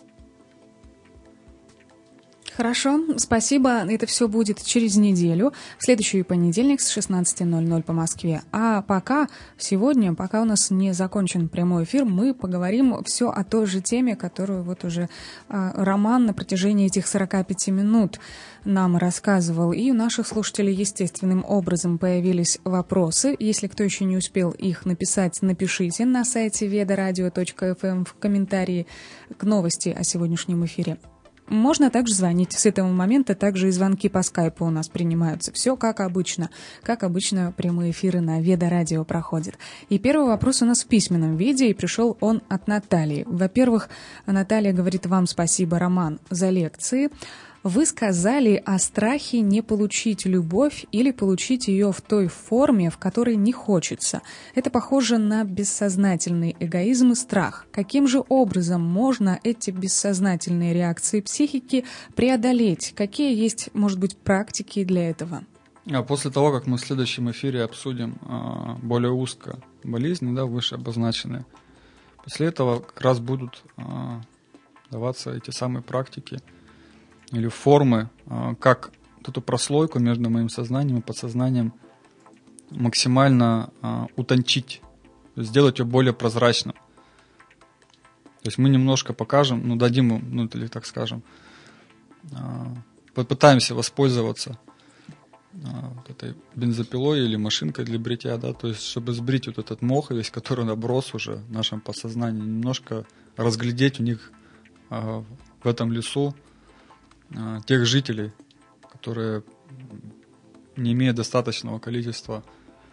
Хорошо, спасибо. Это все будет через неделю, в следующий понедельник с шестнадцати ноль-ноль по Москве. А пока, сегодня, пока у нас не закончен прямой эфир, мы поговорим все о той же теме, которую вот уже а, Роман на протяжении этих сорока пяти минут нам рассказывал. И у наших слушателей естественным образом появились вопросы. Если кто еще не успел их написать, напишите на сайте ведарадио точка эф эм в комментарии к новости о сегодняшнем эфире. Можно также звонить. С этого момента также и звонки по скайпу у нас принимаются. Все как обычно. Как обычно, прямые эфиры на Веда Радио проходят. И первый вопрос у нас в письменном виде, и пришел он от Натальи. Во-первых, Наталья говорит: вам спасибо, Роман, за лекции. Вы сказали о страхе не получить любовь или получить ее в той форме, в которой не хочется. Это похоже на бессознательный эгоизм и страх. Каким же образом можно эти бессознательные реакции психики преодолеть? Какие есть, может быть, практики для этого? А после того, как мы в следующем эфире обсудим а, более узко болезни, да, выше обозначенные, после этого как раз будут а, даваться эти самые практики или формы, а, как эту прослойку между моим сознанием и подсознанием максимально а, утончить, сделать ее более прозрачным. То есть мы немножко покажем, ну дадим ему, ну или так скажем, а, попытаемся воспользоваться вот этой бензопилой или машинкой для бритья, да, то есть чтобы сбрить вот этот мох весь, который наброс уже в нашем подсознании, немножко разглядеть у них а, в этом лесу а, тех жителей, которые, не имея достаточного количества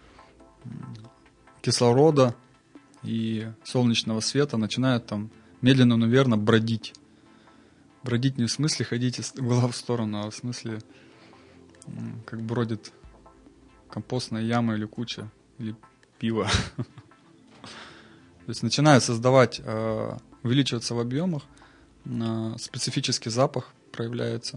кислорода и солнечного света, начинают там медленно, но верно бродить. Бродить не в смысле ходить из угла в сторону, а в смысле как бродит компостная яма или куча, или пиво. То есть начинают создавать, увеличиваться в объемах, специфический запах проявляется.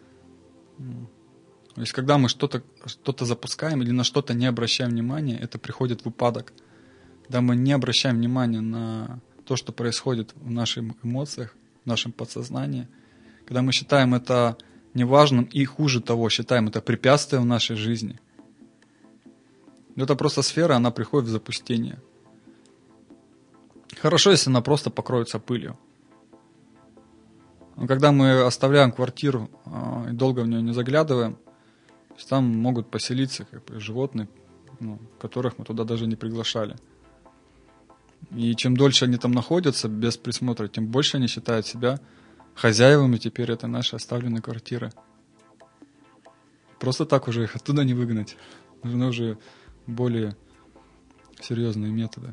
То есть когда мы что-то, что-то запускаем или на что-то не обращаем внимания, это приходит в упадок. Когда мы не обращаем внимания на то, что происходит в наших эмоциях, в нашем подсознании, когда мы считаем это неважным и, хуже того, считаем это препятствием в нашей жизни. Это просто сфера, она приходит в запустение. Хорошо, если она просто покроется пылью. Но когда мы оставляем квартиру э, и долго в нее не заглядываем, там могут поселиться как бы, животные, ну, которых мы туда даже не приглашали. И чем дольше они там находятся без присмотра, тем больше они считают себя хозяевами теперь этой нашей оставленной квартиры. Просто так уже их оттуда не выгнать. Нужны уже более серьезные методы.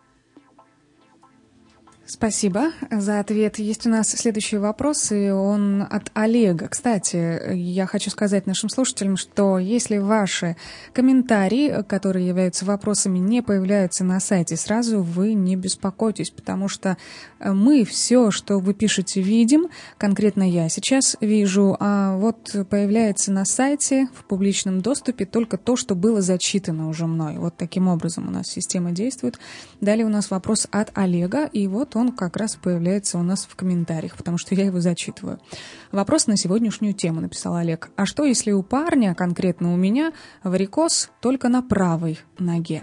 Спасибо за ответ. Есть у нас следующий вопрос, и он от Олега. Кстати, я хочу сказать нашим слушателям, что если ваши комментарии, которые являются вопросами, не появляются на сайте сразу, вы не беспокойтесь, потому что мы все, что вы пишете, видим. Конкретно я сейчас вижу, а вот появляется на сайте в публичном доступе только то, что было зачитано уже мной. Вот таким образом у нас система действует. Далее у нас вопрос от Олега, и вот он как раз появляется у нас в комментариях, потому что я его зачитываю. Вопрос на сегодняшнюю тему, написал Олег. А что, если у парня, конкретно у меня, варикоз только на правой ноге?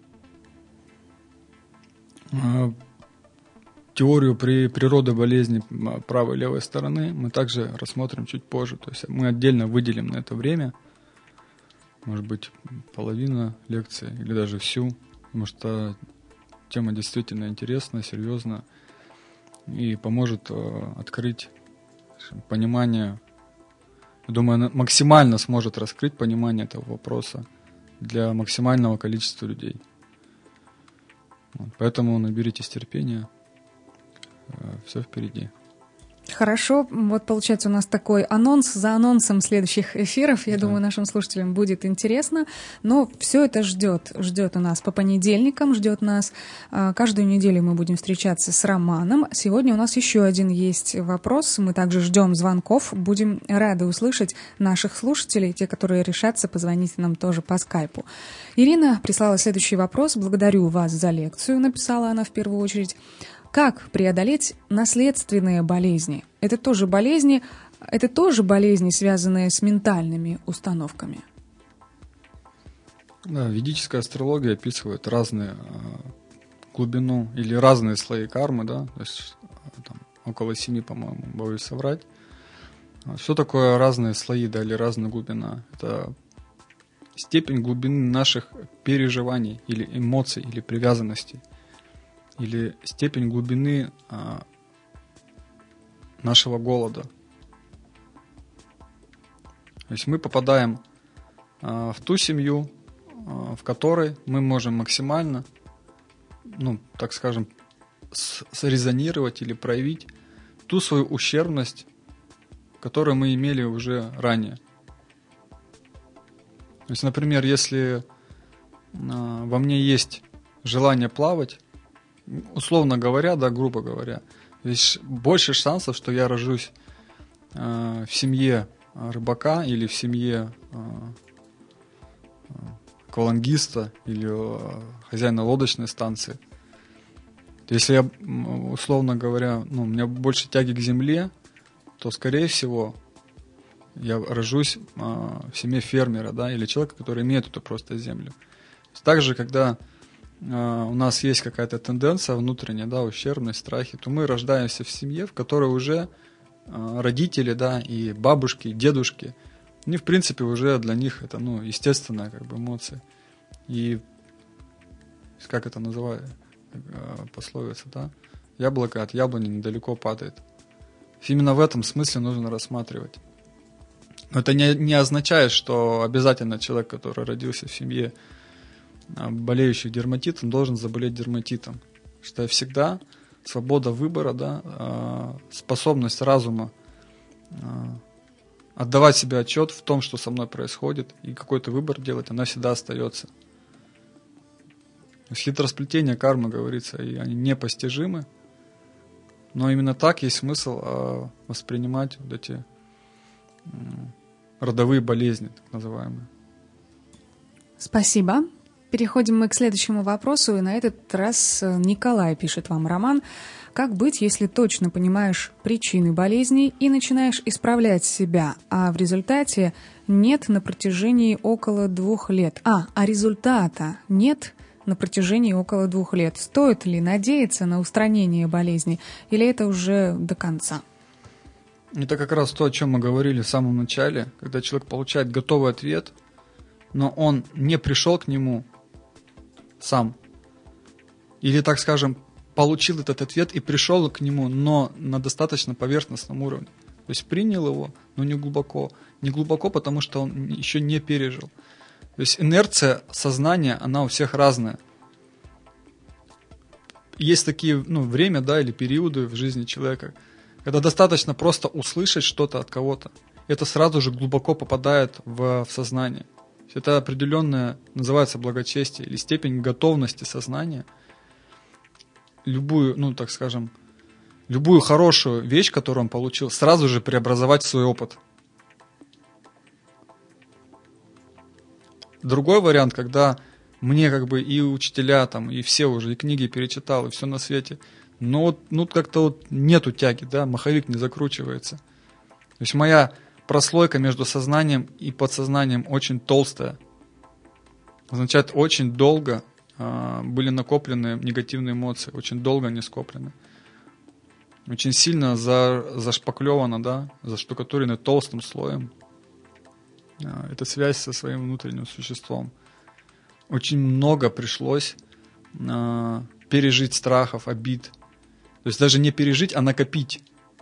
Теорию при природе болезни правой и левой стороны мы также рассмотрим чуть позже. То есть мы отдельно выделим на это время, может быть, половина лекции или даже всю, потому что тема действительно интересная, серьезная и поможет э, открыть понимание, я думаю, она максимально сможет раскрыть понимание этого вопроса для максимального количества людей. Вот, поэтому наберитесь терпения, э, все впереди. Хорошо, вот получается у нас такой анонс за анонсом следующих эфиров. Я да. думаю, нашим слушателям будет интересно. Но все это ждет, ждет у нас по понедельникам, ждет нас. Каждую неделю мы будем встречаться с Романом. Сегодня у нас еще один есть вопрос. Мы также ждем звонков. Будем рады услышать наших слушателей, те, которые решатся позвонить нам тоже по скайпу. Ирина прислала следующий вопрос. Благодарю вас за лекцию, написала она в первую очередь. Как преодолеть наследственные болезни? Это тоже болезни, это тоже болезни, связанные с ментальными установками. Да, ведическая астрология описывает разные глубину или разные слои кармы, да, то есть там, около семи, по-моему, боюсь соврать. Что такое разные слои, да, или разная глубина? Это степень глубины наших переживаний или эмоций, или привязанностей. Или степень глубины а, нашего голода. То есть мы попадаем а, в ту семью, а, в которой мы можем максимально, ну, так скажем, с- срезонировать или проявить ту свою ущербность, которые мы имели уже ранее. То есть, например, если а, во мне есть желание плавать, условно говоря, да, грубо говоря, есть больше шансов, что я рожусь а, в семье рыбака или в семье а, аквалангиста или а, хозяина лодочной станции. Если я, условно говоря, ну, у меня больше тяги к земле, то, скорее всего, я рожусь а, в семье фермера, да, или человека, который имеет эту просто землю. Также, когда а, у нас есть какая-то тенденция внутренняя, да, ущербность, страхи, то мы рождаемся в семье, в которой уже а, родители, да, и бабушки, и дедушки, они, в принципе, уже для них это, ну, естественная, как бы, эмоция. И как это называют? Пословица, да? Яблоко от яблони недалеко падает. Именно в этом смысле нужно рассматривать. Но это не, не означает, что обязательно человек, который родился в семье болеющих дерматитом, должен заболеть дерматитом. Что всегда свобода выбора, да, способность разума отдавать себе отчет в том, что со мной происходит, и какой-то выбор делать, она всегда остается. Хитросплетение кармы, говорится, и они непостижимы, но именно так есть смысл э, воспринимать вот эти э, родовые болезни, так называемые. Спасибо. Переходим мы к следующему вопросу, и на этот раз Николай пишет вам, Роман. Как быть, если точно понимаешь причины болезней и начинаешь исправлять себя, а в результате нет на протяжении около двух лет? А, а результата нет на протяжении около двух лет. Стоит ли надеяться на устранение болезни, или это уже до конца? Это как раз то, о чем мы говорили в самом начале, когда человек получает готовый ответ, но он не пришел к нему сам. Или, так скажем, получил этот ответ и пришел к нему, но на достаточно поверхностном уровне. То есть принял его, но не глубоко. Не глубоко, потому что он еще не пережил. То есть инерция сознания, она у всех разная. Есть такие, ну, время, да, или периоды в жизни человека, когда достаточно просто услышать что-то от кого-то. Это сразу же глубоко попадает в, в сознание. Это определенное, называется благочестие, или степень готовности сознания. Любую, ну, так скажем, любую хорошую вещь, которую он получил, сразу же преобразовать в свой опыт. Другой вариант, когда мне как бы и учителя, там, и все уже, и книги перечитал, и все на свете, но вот, ну, как-то вот нету тяги, да, маховик не закручивается. То есть моя прослойка между сознанием и подсознанием очень толстая. Означает, очень долго э, были накоплены негативные эмоции, очень долго они скоплены. Очень сильно за, зашпаклевано, да, заштукатурено толстым слоем. Это связь со своим внутренним существом. Очень много пришлось э, пережить страхов, обид. То есть даже не пережить, а накопить.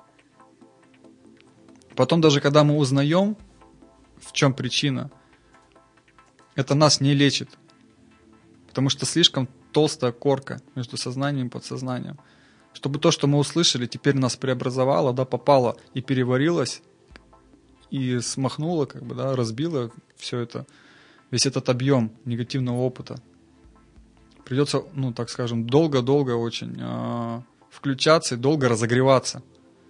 Потом даже когда мы узнаем, в чем причина, это нас не лечит. Потому что слишком толстая корка между сознанием и подсознанием. Чтобы то, что мы услышали, теперь нас преобразовало, да, попало и переварилось, и смахнуло, как бы, да, разбило все это, весь этот объем негативного опыта. Придется, ну, так скажем, долго-долго очень э, включаться и долго разогреваться.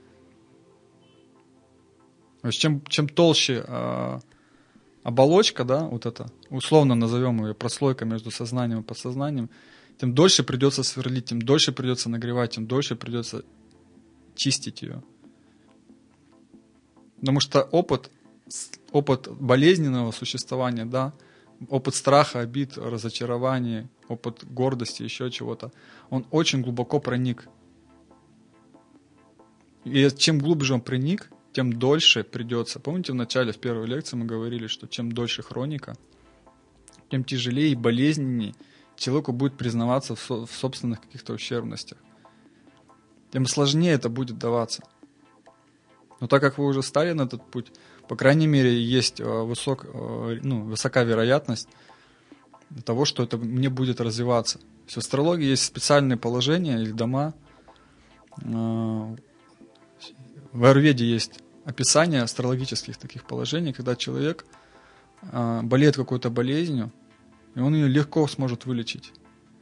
То есть чем, чем толще э, оболочка, да, вот эта, условно назовем ее прослойка между сознанием и подсознанием, тем дольше придется сверлить, тем дольше придется нагревать, тем дольше придется чистить ее. Потому что опыт, опыт болезненного существования, да, опыт страха, обид, разочарования, опыт гордости, еще чего-то, он очень глубоко проник. И чем глубже он проник, тем дольше придется. Помните, в начале, в первой лекции мы говорили, что чем дольше хроника, тем тяжелее и болезненнее человеку будет признаваться в, со- в собственных каких-то ущербностях. Тем сложнее это будет даваться. Но так как вы уже стали на этот путь, по крайней мере, есть высок, ну, высока вероятность того, что это мне будет развиваться. В астрологии есть специальные положения или дома. В аюрведе есть описание астрологических таких положений, когда человек э, болеет какой-то болезнью, и он ее легко сможет вылечить.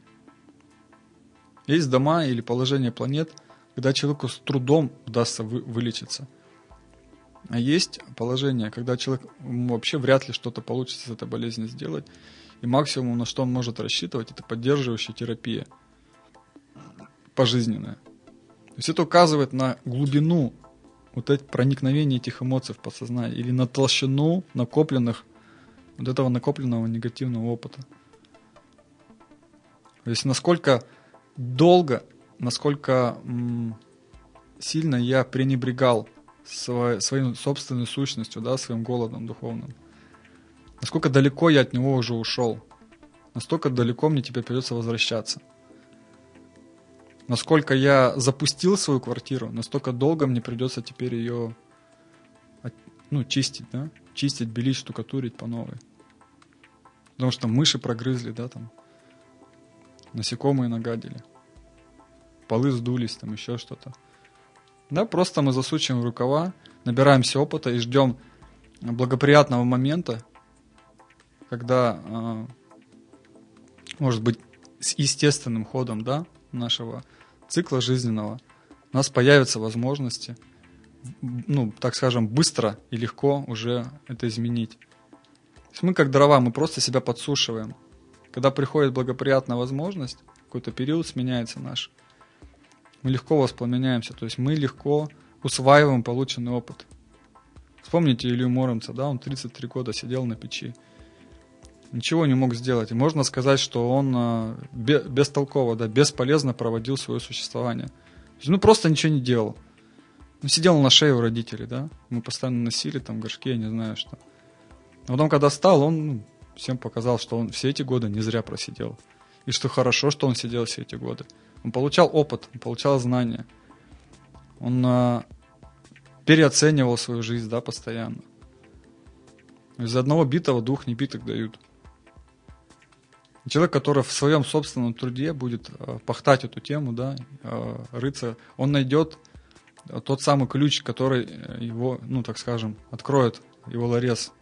Есть дома или положение планет, когда человеку с трудом удастся вы, вылечиться. А есть положение, когда человек вообще вряд ли что-то получится с этой болезнью сделать, и максимум, на что он может рассчитывать, это поддерживающая терапия пожизненная. То есть это указывает на глубину вот это проникновения этих эмоций в подсознание или на толщину накопленных, вот этого накопленного негативного опыта. То есть насколько долго, насколько м, сильно я пренебрегал своей, своей собственной сущностью, да, своим голодом духовным. Насколько далеко я от него уже ушел. Настолько далеко мне теперь придется возвращаться. Насколько я запустил свою квартиру, настолько долго мне придется теперь ее, ну, чистить, да? Чистить, белить, штукатурить по новой. Потому что мыши прогрызли, да, там. Насекомые нагадили. Полы сдулись, там еще что-то. Да, просто мы засучиваем рукава, набираемся опыта и ждем благоприятного момента, когда, э, может быть, с естественным ходом, да, нашего цикла жизненного у нас появятся возможности, ну, так скажем, быстро и легко уже это изменить. То есть мы как дрова, мы просто себя подсушиваем. Когда приходит благоприятная возможность, какой-то период сменяется наш, мы легко воспламеняемся, то есть мы легко усваиваем полученный опыт. Вспомните Илью Муромца, да, он тридцать три года сидел на печи, ничего не мог сделать. И можно сказать, что он э, бестолково, да, бесполезно проводил свое существование. То есть, ну, просто ничего не делал. Он сидел на шее у родителей, да, мы постоянно носили там горшки, я не знаю что. А потом, когда встал, он, ну, всем показал, что он все эти годы не зря просидел. И что хорошо, что он сидел все эти годы. Он получал опыт, он получал знания. Он э, переоценивал свою жизнь, да, постоянно. Из одного битого двух небитых дают. Человек, который в своем собственном труде будет э, пахтать эту тему, да, э, рыться, он найдет тот самый ключ, который его, ну, так скажем, откроет его ларец.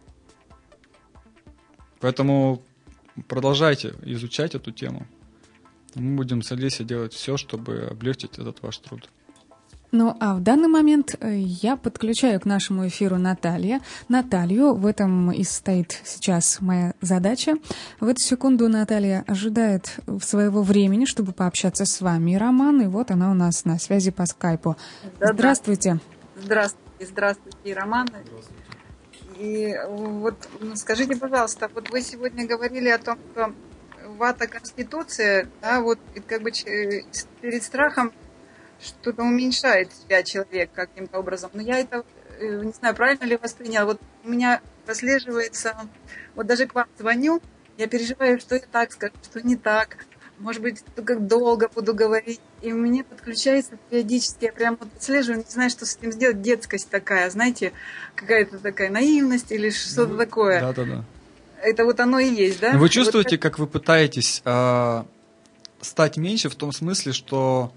Поэтому продолжайте изучать эту тему. Мы будем с Олесей делать все, чтобы облегчить этот ваш труд. Ну, а в данный момент я подключаю к нашему эфиру Наталья. Наталью, в этом и состоит сейчас моя задача. В эту секунду Наталья ожидает своего времени, чтобы пообщаться с вами, Роман, и вот она у нас на связи по скайпу. Да, здравствуйте. Да. Здравствуйте, здравствуйте, Роман. Здравствуйте. И вот скажите, пожалуйста, вот вы сегодня говорили о том, что вата Конституция, да, вот как бы перед страхом что-то уменьшает себя человек каким-то образом. Но я это, не знаю, правильно ли восприняла. Вот у меня прослеживается, вот даже к вам звоню, я переживаю, что я так скажу, что не так. Может быть, как долго буду говорить. И мне подключается периодически, я прям вот отслеживаю, не знаю, что с этим сделать, детскость такая, знаете, какая-то такая наивность или что-то такое. Да-да-да. Это вот оно и есть, да? Вы чувствуете, вот как вы пытаетесь э, стать меньше в том смысле, что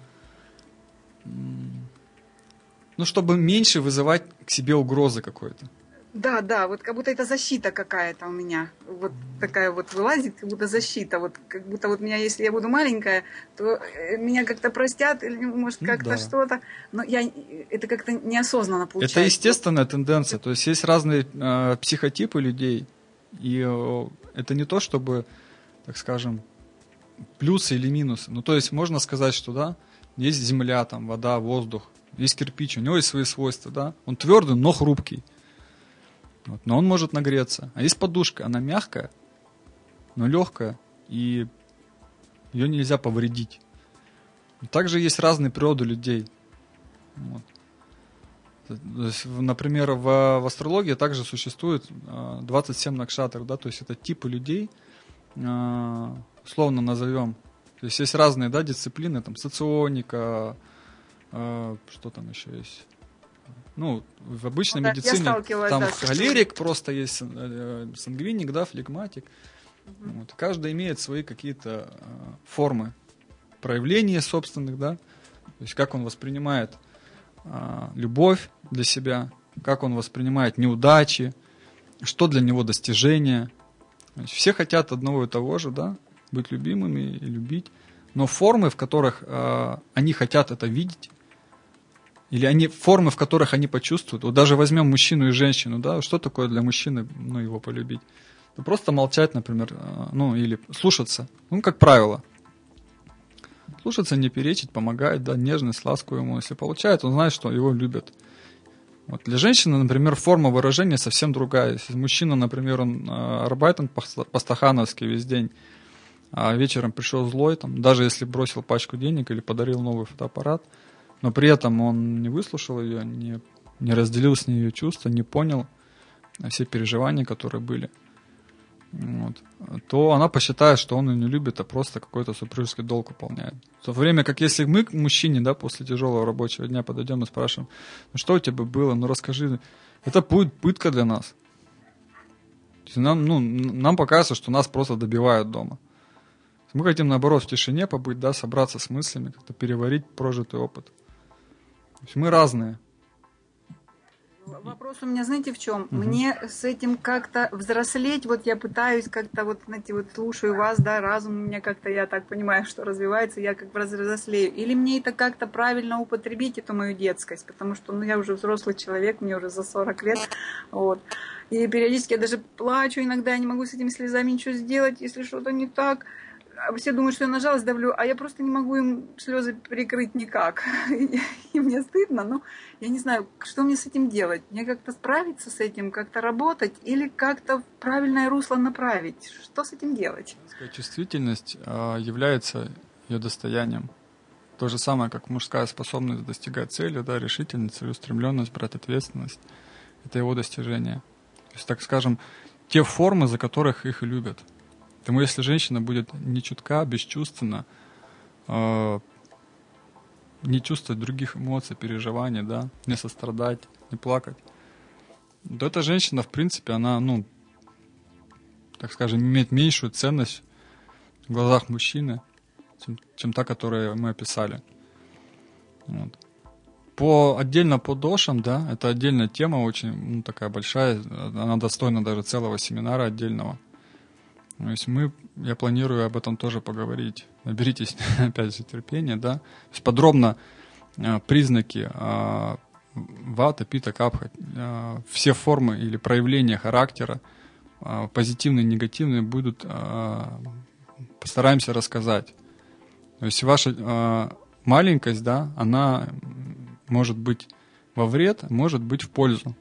ну, чтобы меньше вызывать к себе угрозы какой-то. Да, да, вот как будто это защита какая-то у меня. Вот такая вот вылазит, как будто защита. Вот как будто вот меня, если я буду маленькая, то меня как-то простят, или может как-то ну, да. что-то. Но я это как-то неосознанно получается. Это естественная тенденция. То есть есть разные э, психотипы людей. И э, это не то, чтобы, так скажем, плюсы или минусы. Ну, то есть можно сказать, что да, есть земля, там, вода, воздух, есть кирпич, у него есть свои свойства, да. Он твердый, но хрупкий. Вот, но он может нагреться. А есть подушка, она мягкая, но легкая, и ее нельзя повредить. И также есть разные природы людей. Вот. Например, в, в астрологии также существует двадцать семь накшатров, да, то есть это типы людей, условно назовем. То есть есть разные, да, дисциплины, там, соционика, э, что там еще есть. Ну, в обычной ну, да, медицине там да, холерик просто есть, э, сангвиник, да, флегматик. Угу. Вот. Каждый имеет свои какие-то э, формы проявления собственных, да. То есть как он воспринимает э, любовь для себя, как он воспринимает неудачи, что для него достижение. Все хотят одного и того же, да, быть любимыми и любить. Но формы, в которых э, они хотят это видеть, или они, формы, в которых они почувствуют, вот даже возьмем мужчину и женщину, да, что такое для мужчины, ну, его полюбить? Ну, просто молчать, например, э, ну, или слушаться, ну, как правило. Слушаться, не перечить, помогать, да, нежность, ласку ему. Если получает, он знает, что его любят. Вот. Для женщины, например, форма выражения совсем другая. Если мужчина, например, он э, работает по-стахановски весь день, а вечером пришел злой, там, даже если бросил пачку денег или подарил новый фотоаппарат, но при этом он не выслушал ее, не, не разделил с ней ее чувства, не понял все переживания, которые были, вот, то она посчитает, что он ее не любит, а просто какой-то супружеский долг выполняет. В то время как если мы к мужчине, да, после тяжелого рабочего дня подойдем и спрашиваем, ну что у тебя было, ну расскажи, это будет пытка для нас. Нам, ну, нам покажется, что нас просто добивают дома. Мы хотим, наоборот, в тишине побыть, да, собраться с мыслями, как-то переварить прожитый опыт. То есть мы разные. Вопрос у меня, знаете, в чем? Угу. Мне с этим как-то взрослеть, вот я пытаюсь как-то, вот, знаете, вот слушаю вас, да, разум у меня как-то, я так понимаю, что развивается, я как бы взрослею. Или мне это как-то правильно употребить, эту мою детскость, потому что, ну, я уже взрослый человек, мне уже за сорок лет, вот. И периодически я даже плачу, иногда я не могу с этими слезами ничего сделать, если что-то не так. Все думают, что я на жалость давлю, а я просто не могу им слезы прикрыть никак. И, и мне стыдно, но я не знаю, что мне с этим делать. Мне как-то справиться с этим, как-то работать или как-то в правильное русло направить. Что с этим делать? Чувствительность э, является ее достоянием. То же самое, как мужская способность достигать цели, да, решительность, целеустремленность, брать ответственность. Это его достижение. То есть, так скажем, те формы, за которых их и любят. Поэтому если женщина будет не чутка, бесчувственна, э, не чувствовать других эмоций, переживаний, да, не сострадать, не плакать, то эта женщина, в принципе, она, ну, так скажем, имеет меньшую ценность в глазах мужчины, чем, чем та, которую мы описали. Вот. По, отдельно по дошам, да, это отдельная тема, очень, ну, такая большая, она достойна даже целого семинара отдельного. То есть мы, я планирую об этом тоже поговорить. Наберитесь, опять же, терпения, да. То есть подробно э, признаки э, вата, пита, капха, э, все формы или проявления характера, э, позитивные, негативные, будут, э, постараемся рассказать. То есть ваша э, маленькость, да, она может быть во вред, может быть в пользу.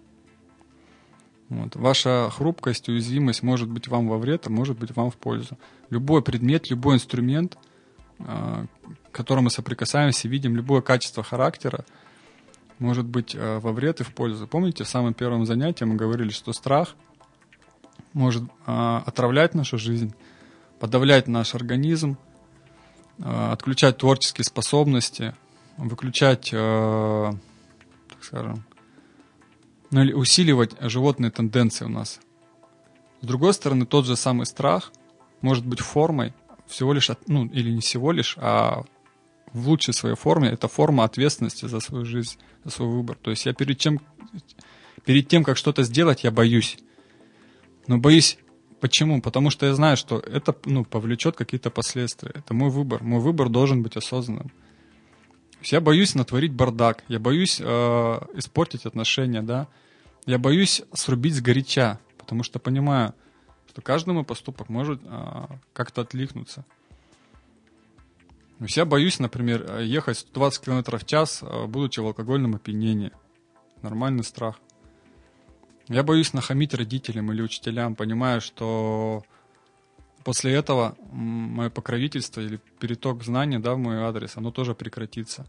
Вот. Ваша хрупкость, уязвимость может быть вам во вред, а может быть вам в пользу. Любой предмет, любой инструмент, к которому мы соприкасаемся, видим, любое качество характера может быть во вред и в пользу. Помните, в самом первом занятии мы говорили, что страх может отравлять нашу жизнь, подавлять наш организм, отключать творческие способности, выключать, так скажем, ну, или усиливать животные тенденции у нас. С другой стороны, тот же самый страх может быть формой всего лишь, ну, или не всего лишь, а в лучшей своей форме это форма ответственности за свою жизнь, за свой выбор. То есть я перед тем, перед тем, как что-то сделать, я боюсь. Но боюсь почему? Потому что я знаю, что это, ну, повлечет какие-то последствия. Это мой выбор. Мой выбор должен быть осознанным. Я боюсь натворить бардак, я боюсь э, испортить отношения, да. Я боюсь срубить сгоряча, потому что понимаю, что каждый мой поступок может э, как-то откликнуться. То есть я боюсь, например, ехать сто двадцать километров в час, э, будучи в алкогольном опьянении. Нормальный страх. Я боюсь нахамить родителям или учителям, понимая, что после этого мое покровительство или переток знаний, да, в мой адрес, оно тоже прекратится.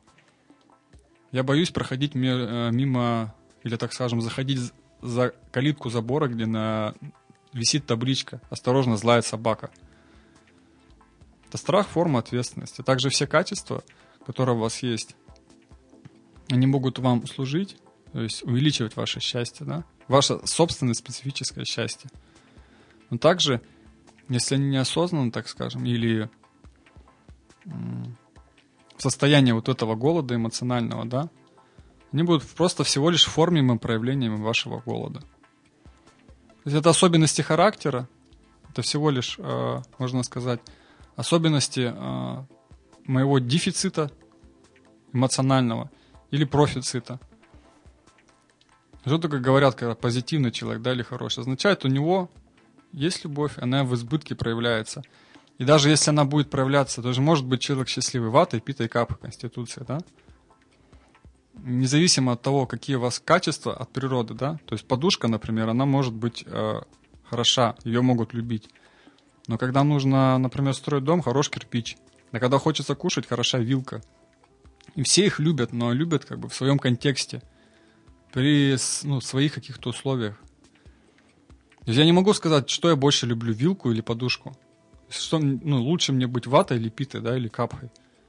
Я боюсь проходить мимо, или, так скажем, заходить за калитку забора, где на... висит табличка «Осторожно, злая собака». Это страх, форма ответственности. Также все качества, которые у вас есть, они могут вам служить, то есть увеличивать ваше счастье, да? Ваше собственное специфическое счастье. Но также если они неосознанно, так скажем, или в состоянии вот этого голода эмоционального, да, они будут просто всего лишь формами и проявлениями вашего голода. То есть это особенности характера, это всего лишь, э, можно сказать, особенности э, моего дефицита эмоционального или профицита. Что такое говорят, когда позитивный человек, да, или хороший? Означает, у него есть любовь, она в избытке проявляется. И даже если она будет проявляться, то же может быть человек счастливый, вата и пита и капха, конституция, да? Независимо от того, какие у вас качества от природы, да? То есть подушка, например, она может быть э, хороша, ее могут любить. Но когда нужно, например, строить дом, хорош кирпич. А когда хочется кушать, хороша вилка. И все их любят, но любят как бы в своем контексте, при ну, своих каких-то условиях. То есть я не могу сказать, что я больше люблю, вилку или подушку. Что, ну, лучше мне быть ватой или питой, да, или капхой.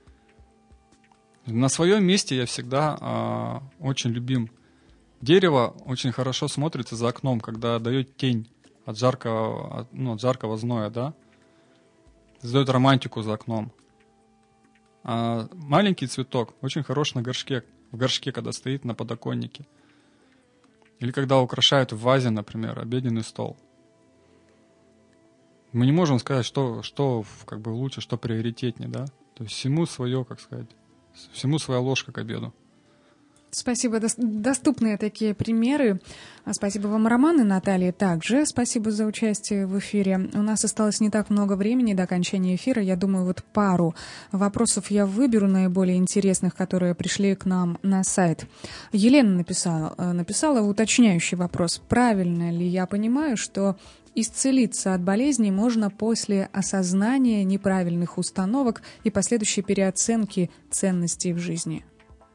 На своем месте я всегда а, очень любим. Дерево очень хорошо смотрится за окном, когда дает тень от жаркого, от, ну, от жаркого зноя, да. Создает романтику за окном. А маленький цветок очень хорош на горшке, в горшке, когда стоит на подоконнике. Или когда украшают в вазе, например, обеденный стол. Мы не можем сказать, что, что как бы лучше, что приоритетнее, да? То есть всему свое, как сказать, всему своя ложка к обеду. Спасибо. Доступные такие примеры. Спасибо вам, Роман, и Наталья также. Спасибо за участие в эфире. У нас осталось не так много времени до окончания эфира. Я думаю, вот пару вопросов я выберу, наиболее интересных, которые пришли к нам на сайт. Елена написала, написала уточняющий вопрос. Правильно ли я понимаю, что исцелиться от болезней можно после осознания неправильных установок и последующей переоценки ценностей в жизни?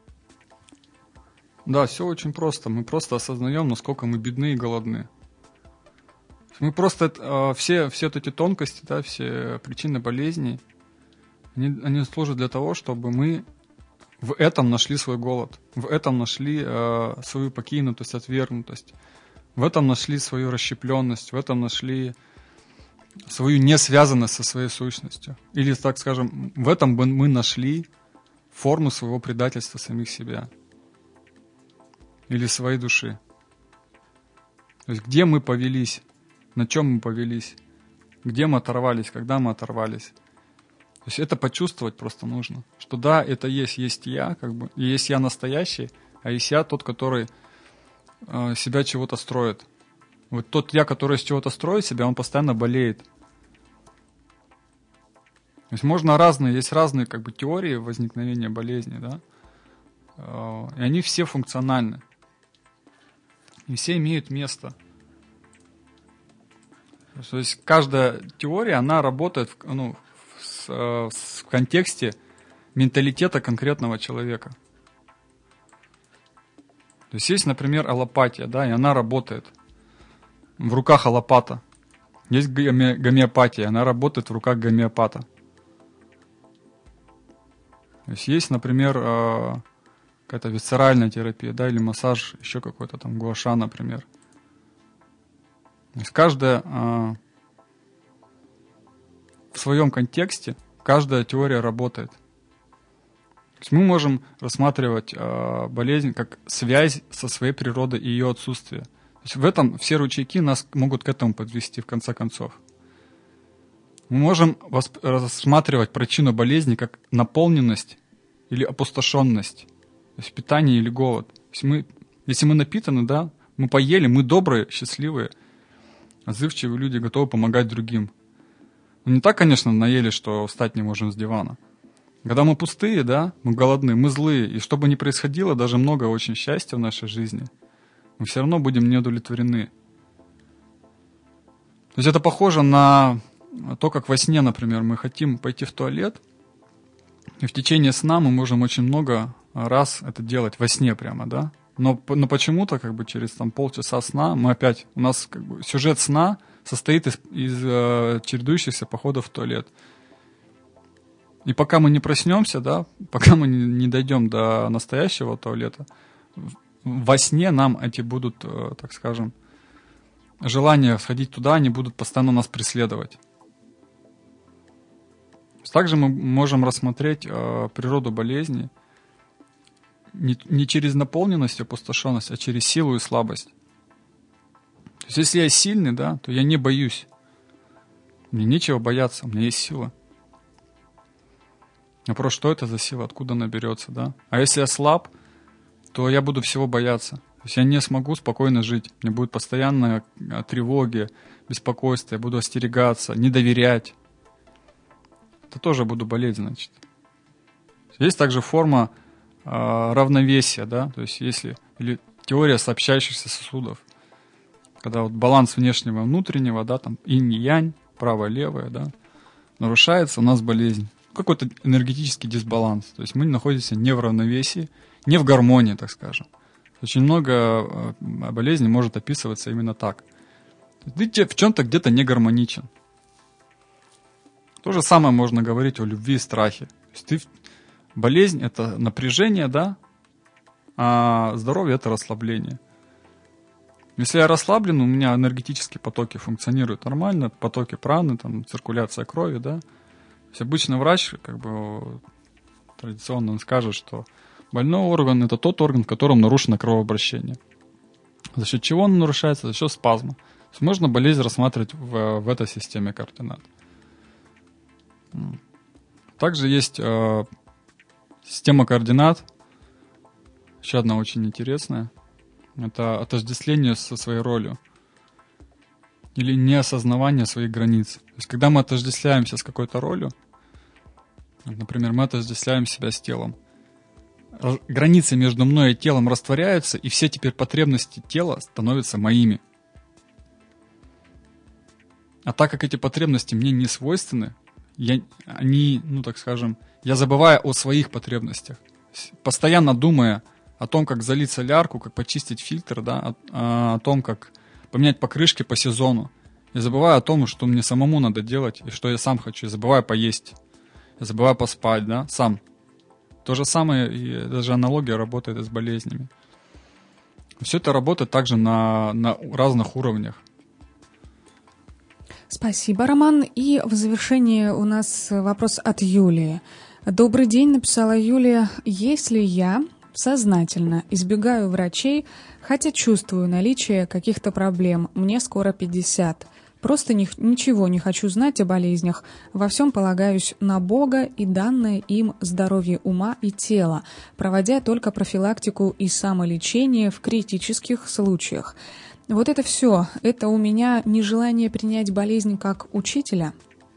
Да, все очень просто. Мы просто осознаем, насколько мы бедны и голодны. Мы просто э, все, все вот эти тонкости, да, все причины болезней, они, они служат для того, чтобы мы в этом нашли свой голод, в этом нашли э, свою покинутость, отвергнутость, в этом нашли свою расщепленность, в этом нашли свою несвязанность со своей сущностью. Или, так скажем, в этом бы мы нашли форму своего предательства самих себя. Или своей души. То есть где мы повелись, на чем мы повелись, где мы оторвались, когда мы оторвались. То есть это почувствовать просто нужно. Что да, это есть, есть я, как бы, и есть я настоящий, а есть я тот, который э, себя чего-то строит. Вот тот я, который из чего-то строит себя, он постоянно болеет. То есть можно разные, есть разные как бы теории возникновения болезни, да, э, и они все функциональны. И все имеют место. То есть каждая теория, она работает в, ну, в, в контексте менталитета конкретного человека. То есть есть, например, аллопатия, да, и она работает в руках аллопата. Есть гоме- гомеопатия, она работает в руках гомеопата. То есть есть, например, какая-то висцеральная терапия, да, или массаж, еще какой-то там гуаша, например. То есть каждая а, в своем контексте, каждая теория работает. То есть мы можем рассматривать а, болезнь как связь со своей природой и ее отсутствие. То есть в этом все ручейки нас могут к этому подвести в конце концов. Мы можем восп- рассматривать причину болезни как наполненность или опустошенность. То есть питание или голод. То есть мы, если мы напитаны, да, мы поели, мы добрые, счастливые, отзывчивые люди, готовы помогать другим. Но не так, конечно, наели, что встать не можем с дивана. Когда мы пустые, да, мы голодны, мы злые, и что бы ни происходило, даже много очень счастья в нашей жизни, мы все равно будем неудовлетворены. То есть это похоже на то, как во сне, например, мы хотим пойти в туалет, и в течение сна мы можем очень много раз это делать, во сне прямо, да. Но, но почему-то как бы через там, полчаса сна мы опять, у нас как бы, сюжет сна состоит из, из э, чередующихся походов в туалет. И пока мы не проснемся, да, пока мы не, не дойдем до настоящего туалета, во сне нам эти будут, э, так скажем, желания сходить туда, они будут постоянно нас преследовать. Также мы можем рассмотреть э, природу болезни не, не через наполненность и опустошенность, а через силу и слабость. То есть если я сильный, да, то я не боюсь. Мне нечего бояться, у меня есть сила. Вопрос, что это за сила, откуда она берется, да? А если я слаб, то я буду всего бояться. То есть я не смогу спокойно жить. Мне будет постоянно тревоги, беспокойство, я буду остерегаться, не доверять. Это тоже буду болеть, значит. Есть также форма э, равновесия, да, то есть если, или теория сообщающихся сосудов, когда вот баланс внешнего и внутреннего, да, там инь и янь, правое-левое, да, нарушается, у нас болезнь. Какой-то энергетический дисбаланс. То есть мы находимся не в равновесии, не в гармонии, так скажем. Очень много болезней может описываться именно так. Ты в чем-то где-то не гармоничен. То же самое можно говорить о любви и страхе. То есть ты, болезнь — это напряжение, да, а здоровье — это расслабление. Если я расслаблен, у меня энергетические потоки функционируют нормально, потоки праны, там, циркуляция крови, да. То есть обычно врач, как бы, традиционно он скажет, что больной орган — это тот орган, в котором нарушено кровообращение. За счет чего он нарушается? За счет спазма. То есть можно болезнь рассматривать в, в этой системе координат. Также есть э, система координат, еще одна очень интересная. Это отождествление со своей ролью или неосознавание своих границ. То есть когда мы отождествляемся с какой-то ролью, например, мы отождествляем себя с телом, границы между мной и телом растворяются, и все теперь потребности тела становятся моими. А так как эти потребности мне не свойственны, я, они, ну так скажем, я забываю о своих потребностях, постоянно думая о том, как залить солярку, как почистить фильтр, да, о, о том, как поменять покрышки по сезону. Я забываю о том, что мне самому надо делать, и что я сам хочу. Я забываю поесть, я забываю поспать, да, сам. То же самое, и даже аналогия работает и с болезнями. Все это работает также на, на разных уровнях. Спасибо, Роман. И в завершении у нас вопрос от Юлии. Добрый день, написала Юлия. Если я сознательно избегаю врачей, хотя чувствую наличие каких-то проблем, мне скоро пятьдесят, просто ни, ничего не хочу знать о болезнях, во всем полагаюсь на Бога и данное им здоровье ума и тела, проводя только профилактику и самолечение в критических случаях. Вот это все, это у меня нежелание принять болезнь как учителя?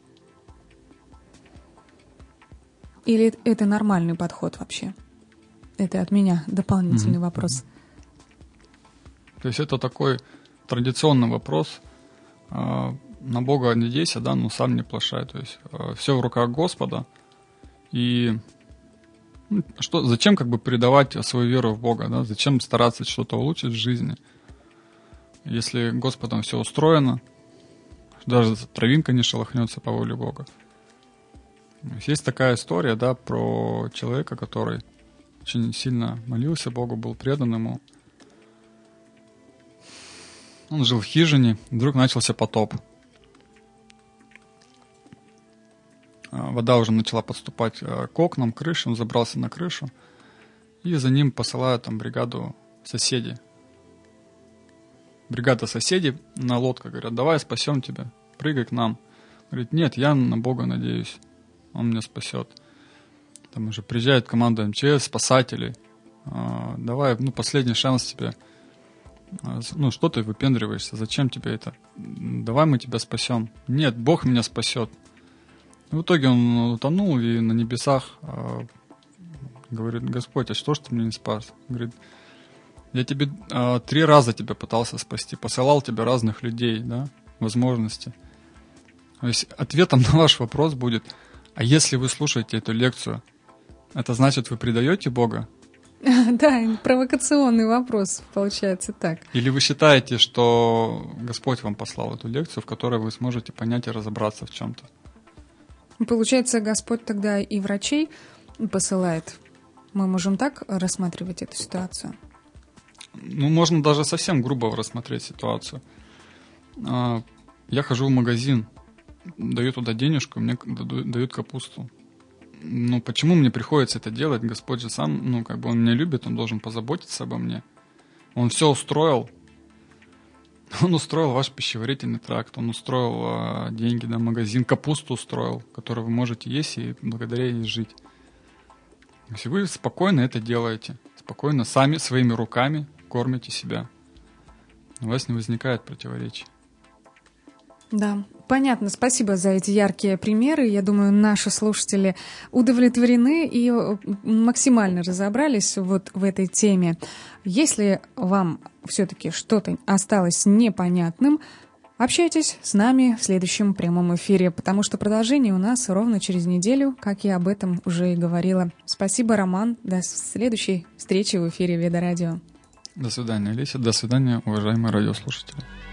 Или это нормальный подход вообще? Это от меня дополнительный mm-hmm. вопрос. То есть это такой традиционный вопрос. На Бога надейся, да, но сам не плашай. То есть все в руках Господа. И что, зачем как бы предавать свою веру в Бога? Да? Зачем стараться что-то улучшить в жизни? Если Господом все устроено, даже травинка не шелохнется по воле Бога. Есть такая история, да, про человека, который очень сильно молился Богу, был предан ему. Он жил в хижине, вдруг начался потоп. Вода уже начала подступать к окнам, к крыше, он забрался на крышу, и за ним посылают там бригаду соседей. Бригада соседей на лодках говорят: давай спасем тебя, прыгай к нам. Говорит: нет, я на Бога надеюсь, Он меня спасет. Там уже приезжает команда эм че эс, спасателей. А, давай, ну, последний шанс тебе. А, ну, что ты выпендриваешься, зачем тебе это? Давай мы тебя спасем. Нет, Бог меня спасет. И в итоге он утонул, и на небесах а, говорит: Господь, а что ж ты меня не спас? Говорит: я тебе а, три раза тебя пытался спасти, посылал тебе разных людей, да, возможности. То есть ответом на ваш вопрос будет: а если вы слушаете эту лекцию, это значит, вы предаете Бога? Да, провокационный вопрос, получается так. Или вы считаете, что Господь вам послал эту лекцию, в которой вы сможете понять и разобраться в чем-то? Получается, Господь тогда и врачей посылает. Мы можем так рассматривать эту ситуацию? Ну, можно даже совсем грубо рассмотреть ситуацию. Я хожу в магазин, даю туда денежку, мне дают капусту. ну, почему мне приходится это делать? Господь же сам, ну, как бы Он меня любит, Он должен позаботиться обо мне. Он все устроил. Он устроил ваш пищеварительный тракт, Он устроил э, деньги на магазин, капусту устроил, которую вы можете есть и благодаря ей жить. Если вы спокойно это делаете, спокойно сами своими руками кормите себя, у вас не возникает противоречий. Да, понятно. Спасибо за эти яркие примеры. Я думаю, наши слушатели удовлетворены и максимально разобрались вот в этой теме. Если вам все-таки что-то осталось непонятным, общайтесь с нами в следующем прямом эфире, потому что продолжение у нас ровно через неделю, как я об этом уже и говорила. Спасибо, Роман. До следующей встречи в эфире Веда Радио. До свидания, Олеся. До свидания, уважаемые радиослушатели.